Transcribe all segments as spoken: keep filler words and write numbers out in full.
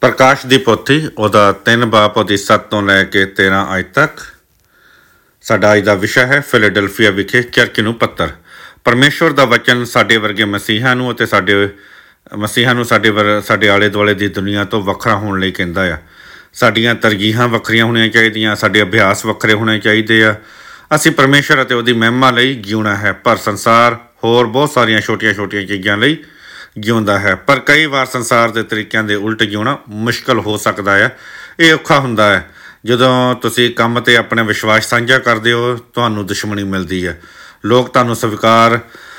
ਪ੍ਰਕਾਸ਼ ਦੀ ਪੋਥੀ ਉਹਦਾ ਤਿੰਨ ਬਾਪ ਉਹਦੀ ਸੱਤ ਤੋਂ ਲੈ ਕੇ ਤੇਰਾਂ ਅੱਜ ਤੱਕ। ਸਾਡਾ ਅੱਜ ਦਾ ਵਿਸ਼ਾ ਹੈ ਫਿਲਾਡੈਲਫੀਆ ਵਿਖੇ ਚਰਚ ਨੂੰ ਪੱਤਰ। ਪਰਮੇਸ਼ਵਰ ਦਾ ਵਚਨ ਸਾਡੇ ਵਰਗੇ ਮਸੀਹਾਂ ਨੂੰ ਅਤੇ ਸਾਡੇ ਮਸੀਹਾਂ ਨੂੰ ਸਾਡੇ ਵਰ ਸਾਡੇ ਆਲੇ ਦੁਆਲੇ ਦੀ ਦੁਨੀਆ ਤੋਂ ਵੱਖਰਾ ਹੋਣ ਲਈ ਕਹਿੰਦਾ ਆ। ਸਾਡੀਆਂ ਤਰਜੀਹਾਂ ਵੱਖਰੀਆਂ ਹੋਣੀਆਂ ਚਾਹੀਦੀਆਂ, ਸਾਡੇ ਅਭਿਆਸ ਵੱਖਰੇ ਹੋਣੇ ਚਾਹੀਦੇ ਆ। ਅਸੀਂ ਪਰਮੇਸ਼ਵਰ ਅਤੇ ਉਹਦੀ ਮਹਿਮਾ ਲਈ ਜਿਉਣਾ ਹੈ, ਪਰ ਸੰਸਾਰ ਹੋਰ ਬਹੁਤ ਸਾਰੀਆਂ ਛੋਟੀਆਂ ਛੋਟੀਆਂ ਚੀਜ਼ਾਂ ਲਈ ਜਿਉਂਦਾ ਹੈ। ਪਰ ਕਈ ਵਾਰ ਸੰਸਾਰ ਦੇ ਤਰੀਕਿਆਂ ਦੇ ਉਲਟ ਜਿਉਣਾ ਮੁਸ਼ਕਿਲ ਹੋ ਸਕਦਾ ਆ। ਇਹ ਔਖਾ ਹੁੰਦਾ ਹੈ ਜਦੋਂ ਤੁਸੀਂ ਕੰਮ 'ਤੇ ਆਪਣੇ ਵਿਸ਼ਵਾਸ ਸਾਂਝਾ ਕਰਦੇ ਹੋ, ਤੁਹਾਨੂੰ ਦੁਸ਼ਮਣੀ ਮਿਲਦੀ ਹੈ। ਲੋਕ ਤੁਹਾਨੂੰ ਸਵੀਕਾਰ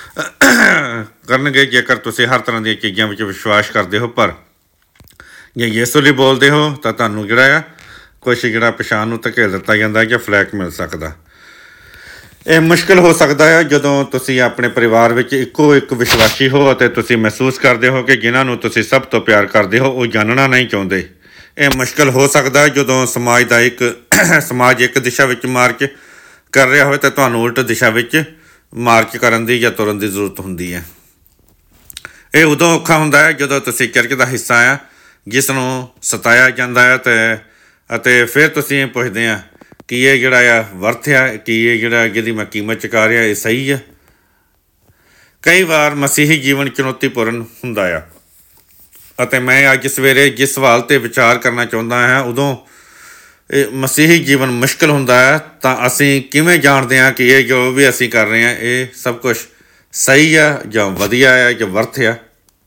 ਕਰਨਗੇ ਜੇਕਰ ਤੁਸੀਂ ਹਰ ਤਰ੍ਹਾਂ ਦੀਆਂ ਚੀਜ਼ਾਂ ਵਿੱਚ ਵਿਸ਼ਵਾਸ ਕਰਦੇ ਹੋ, ਪਰ ਜੇ ਯਿਸੂ ਲਈ ਬੋਲਦੇ ਹੋ ਤਾਂ ਤੁਹਾਨੂੰ ਜਿਹੜਾ ਆ ਕੁਛ ਜਿਹੜਾ ਪਛਾਣ ਨੂੰ ਧਕੇਲ ਦਿੱਤਾ ਜਾਂਦਾ ਜਾਂ ਫਲੈਕ ਮਿਲ ਸਕਦਾ। ਇਹ ਮੁਸ਼ਕਿਲ ਹੋ ਸਕਦਾ ਹੈ ਜਦੋਂ ਤੁਸੀਂ ਆਪਣੇ ਪਰਿਵਾਰ ਵਿੱਚ ਇੱਕੋ ਇੱਕ ਵਿਸ਼ਵਾਸੀ ਹੋ ਅਤੇ ਤੁਸੀਂ ਮਹਿਸੂਸ ਕਰਦੇ ਹੋ ਕਿ ਜਿਨ੍ਹਾਂ ਨੂੰ ਤੁਸੀਂ ਸਭ ਤੋਂ ਪਿਆਰ ਕਰਦੇ ਹੋ ਉਹ ਜਾਣਨਾ ਨਹੀਂ ਚਾਹੁੰਦੇ। ਇਹ ਮੁਸ਼ਕਿਲ ਹੋ ਸਕਦਾ ਜਦੋਂ ਸਮਾਜ ਦਾ ਇੱਕ ਸਮਾਜ ਇੱਕ ਦਿਸ਼ਾ ਵਿੱਚ ਮਾਰਚ ਕਰ ਰਿਹਾ ਹੋਵੇ ਤਾਂ ਤੁਹਾਨੂੰ ਉਲਟ ਦਿਸ਼ਾ ਵਿੱਚ ਮਾਰਚ ਕਰਨ ਦੀ ਜਾਂ ਤੁਰਨ ਦੀ ਜ਼ਰੂਰਤ ਹੁੰਦੀ ਹੈ। ਇਹ ਉਦੋਂ ਔਖਾ ਹੁੰਦਾ ਹੈ ਜਦੋਂ ਤੁਸੀਂ ਚਰਚ ਦਾ ਹਿੱਸਾ ਆ ਜਿਸ ਨੂੰ ਸਤਾਇਆ ਜਾਂਦਾ ਹੈ ਅਤੇ ਅਤੇ ਫਿਰ ਤੁਸੀਂ ਇਹ ਪੁੱਛਦੇ ਆ ਕਿ ਇਹ ਜਿਹੜਾ ਆ ਵਰਥ ਆ, ਕਿ ਇਹ ਜਿਹੜਾ ਜਿਹਦੀ ਮੈਂ ਕੀਮਤ ਚੁਕਾ ਰਿਹਾ ਇਹ ਸਹੀ ਆ। ਕਈ ਵਾਰ ਮਸੀਹੀ ਜੀਵਨ ਚੁਣੌਤੀਪੂਰਨ ਹੁੰਦਾ ਆ ਅਤੇ ਮੈਂ ਅੱਜ ਸਵੇਰੇ ਜਿਸ ਸਵਾਲ 'ਤੇ ਵਿਚਾਰ ਕਰਨਾ ਚਾਹੁੰਦਾ ਹਾਂ, ਉਦੋਂ ਇਹ ਮਸੀਹੀ ਜੀਵਨ ਮੁਸ਼ਕਿਲ ਹੁੰਦਾ ਹੈ ਤਾਂ ਅਸੀਂ ਕਿਵੇਂ ਜਾਣਦੇ ਹਾਂ ਕਿ ਇਹ ਜੋ ਵੀ ਅਸੀਂ ਕਰ ਰਹੇ ਹਾਂ ਇਹ ਸਭ ਕੁਛ ਸਹੀ ਆ ਜਾਂ ਵਧੀਆ ਆ ਜਾਂ ਵਰਥ ਆ।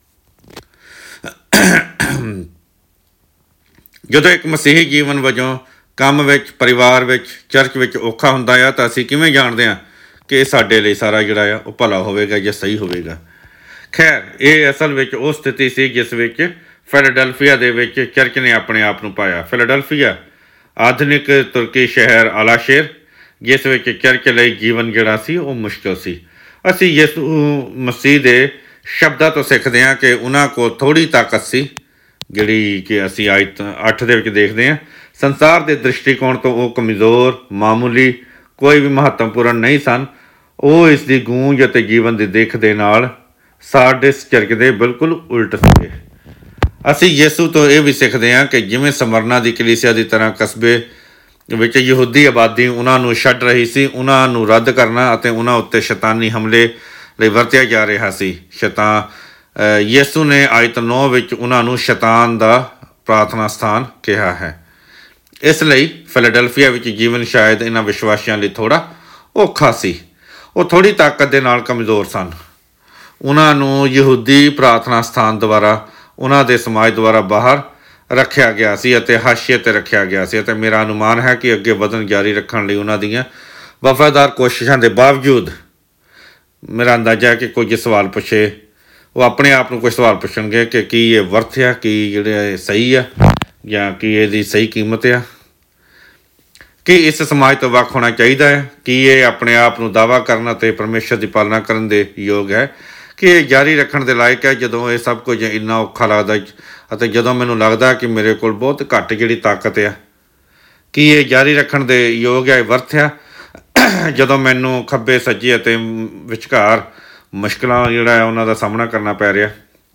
ਜਦੋਂ ਇੱਕ ਮਸੀਹੀ ਜੀਵਨ ਵਜੋਂ ਕੰਮ ਵਿੱਚ, ਪਰਿਵਾਰ ਵਿੱਚ, ਚਰਚ ਵਿੱਚ ਔਖਾ ਹੁੰਦਾ ਆ ਤਾਂ ਅਸੀਂ ਕਿਵੇਂ ਜਾਣਦੇ ਹਾਂ ਕਿ ਸਾਡੇ ਲਈ ਸਾਰਾ ਜਿਹੜਾ ਆ ਉਹ ਭਲਾ ਹੋਵੇਗਾ ਜਾਂ ਸਹੀ ਹੋਵੇਗਾ। ਖੈਰ, ਇਹ ਅਸਲ ਵਿੱਚ ਉਹ ਸਥਿਤੀ ਸੀ ਜਿਸ ਵਿੱਚ ਫਿਲਾਡੈਲਫੀਆ ਦੇ ਵਿੱਚ ਚਰਚ ਨੇ ਆਪਣੇ ਆਪ ਨੂੰ ਪਾਇਆ। ਫਿਲਾਡੈਲਫੀਆ ਆਧੁਨਿਕ ਤੁਰਕੀ ਸ਼ਹਿਰ ਆਲਾਸ਼ੇਰ, ਜਿਸ ਵਿੱਚ ਚਰਚ ਲਈ ਜੀਵਨ ਜਿਹੜਾ ਸੀ ਉਹ ਮੁਸ਼ਕਿਲ ਸੀ। ਅਸੀਂ ਯਿਸੂ ਮਸੀਹ ਦੇ ਸ਼ਬਦਾਂ ਤੋਂ ਸਿੱਖਦੇ ਹਾਂ ਕਿ ਉਹਨਾਂ ਕੋਲ ਥੋੜ੍ਹੀ ਤਾਕਤ ਸੀ, ਜਿਹੜੀ ਕਿ ਅਸੀਂ ਅੱਜ ਅੱਠ ਦੇ ਵਿੱਚ ਦੇਖਦੇ ਹਾਂ। ਸੰਸਾਰ ਦੇ ਦ੍ਰਿਸ਼ਟੀਕੋਣ ਤੋਂ ਉਹ ਕਮਜ਼ੋਰ, ਮਾਮੂਲੀ, ਕੋਈ ਵੀ ਮਹੱਤਵਪੂਰਨ ਨਹੀਂ ਸਨ। ਉਹ ਇਸ ਦੀ ਗੂੰਜ ਅਤੇ ਜੀਵਨ ਦੀ ਦਿੱਖ ਦੇ ਨਾਲ ਸਾਰਡਿਸ ਚਰਚ ਦੇ ਬਿਲਕੁਲ ਉਲਟ ਸੀਗੇ। ਅਸੀਂ ਯਿਸੂ ਤੋਂ ਇਹ ਵੀ ਸਿੱਖਦੇ ਹਾਂ ਕਿ ਜਿਵੇਂ ਸਮਰਨਾ ਦੀ ਕਲੀਸਿਆ ਦੀ ਤਰ੍ਹਾਂ ਕਸਬੇ ਵਿੱਚ ਯਹੂਦੀ ਆਬਾਦੀ ਉਹਨਾਂ ਨੂੰ ਛੱਡ ਰਹੀ ਸੀ, ਉਹਨਾਂ ਨੂੰ ਰੱਦ ਕਰਨਾ ਅਤੇ ਉਹਨਾਂ ਉੱਤੇ ਸ਼ੈਤਾਨੀ ਹਮਲੇ ਲਈ ਵਰਤਿਆ ਜਾ ਰਿਹਾ ਸੀ। ਸ਼ੈਤਾਨ ਯਿਸੂ ਨੇ ਆਇਤ ਨੌ ਵਿੱਚ ਉਹਨਾਂ ਨੂੰ ਸ਼ੈਤਾਨ ਦਾ ਪ੍ਰਾਰਥਨਾ ਸਥਾਨ ਕਿਹਾ ਹੈ। ਇਸ ਲਈ ਫਿਲਾਡੈਲਫੀਆ ਵਿੱਚ ਜੀਵਨ ਸ਼ਾਇਦ ਇਹਨਾਂ ਵਿਸ਼ਵਾਸੀਆਂ ਲਈ ਥੋੜ੍ਹਾ ਔਖਾ ਸੀ। ਉਹ ਥੋੜ੍ਹੀ ਤਾਕਤ ਦੇ ਨਾਲ ਕਮਜ਼ੋਰ ਸਨ। ਉਹਨਾਂ ਨੂੰ ਯਹੂਦੀ ਪ੍ਰਾਰਥਨਾ ਸਥਾਨ ਦੁਆਰਾ ਉਹਨਾਂ ਦੇ ਸਮਾਜ ਦੁਆਰਾ ਬਾਹਰ ਰੱਖਿਆ ਗਿਆ ਸੀ ਅਤੇ ਹਾਸ਼ੀਏ 'ਤੇ ਰੱਖਿਆ ਗਿਆ ਸੀ ਅਤੇ ਮੇਰਾ ਅਨੁਮਾਨ ਹੈ ਕਿ ਅੱਗੇ ਵਧਣ ਜਾਰੀ ਰੱਖਣ ਲਈ ਉਹਨਾਂ ਦੀਆਂ ਵਫਾਦਾਰ ਕੋਸ਼ਿਸ਼ਾਂ ਦੇ ਬਾਵਜੂਦ ਮੇਰਾ ਅੰਦਾਜ਼ਾ ਹੈ ਕਿ ਕੁਝ ਸਵਾਲ ਪੁੱਛੇ, ਉਹ ਆਪਣੇ ਆਪ ਨੂੰ ਕੁਝ ਸਵਾਲ ਪੁੱਛਣਗੇ ਕਿ ਕੀ ਇਹ ਵਰਥ ਆ, ਕੀ ਜਿਹੜੇ ਸਹੀ ਆ ਜਾਂ ਕੀ ਇਹਦੀ ਸਹੀ ਕੀਮਤ ਆ, ਕੀ ਇਸ ਸਮਾਜ ਤੋਂ ਵੱਖ ਹੋਣਾ ਚਾਹੀਦਾ ਹੈ, ਕੀ ਇਹ ਆਪਣੇ ਆਪ ਨੂੰ ਦਾਅਵਾ ਕਰਨ ਅਤੇ ਪਰਮੇਸ਼ਰ ਦੀ ਪਾਲਣਾ ਕਰਨ ਦੇ ਯੋਗ ਹੈ, ਕਿ ਇਹ ਜਾਰੀ ਰੱਖਣ ਦੇ ਲਾਇਕ ਹੈ ਜਦੋਂ ਇਹ ਸਭ ਕੁਝ ਇੰਨਾ ਔਖਾ ਲੱਗਦਾ ਅਤੇ ਜਦੋਂ ਮੈਨੂੰ ਲੱਗਦਾ ਕਿ ਮੇਰੇ ਕੋਲ ਬਹੁਤ ਘੱਟ ਜਿਹੜੀ ਤਾਕਤ ਆ। ਕੀ ਇਹ ਜਾਰੀ ਰੱਖਣ ਦੇ ਯੋਗ ਹੈ, ਵਰਥ ਆ ਜਦੋਂ ਮੈਨੂੰ ਖੱਬੇ ਸੱਜੇ ਅਤੇ ਵਿਚਕਾਰ ਮੁਸ਼ਕਿਲਾਂ ਜਿਹੜਾ ਉਹਨਾਂ ਦਾ ਸਾਹਮਣਾ ਕਰਨਾ ਪੈ ਰਿਹਾ।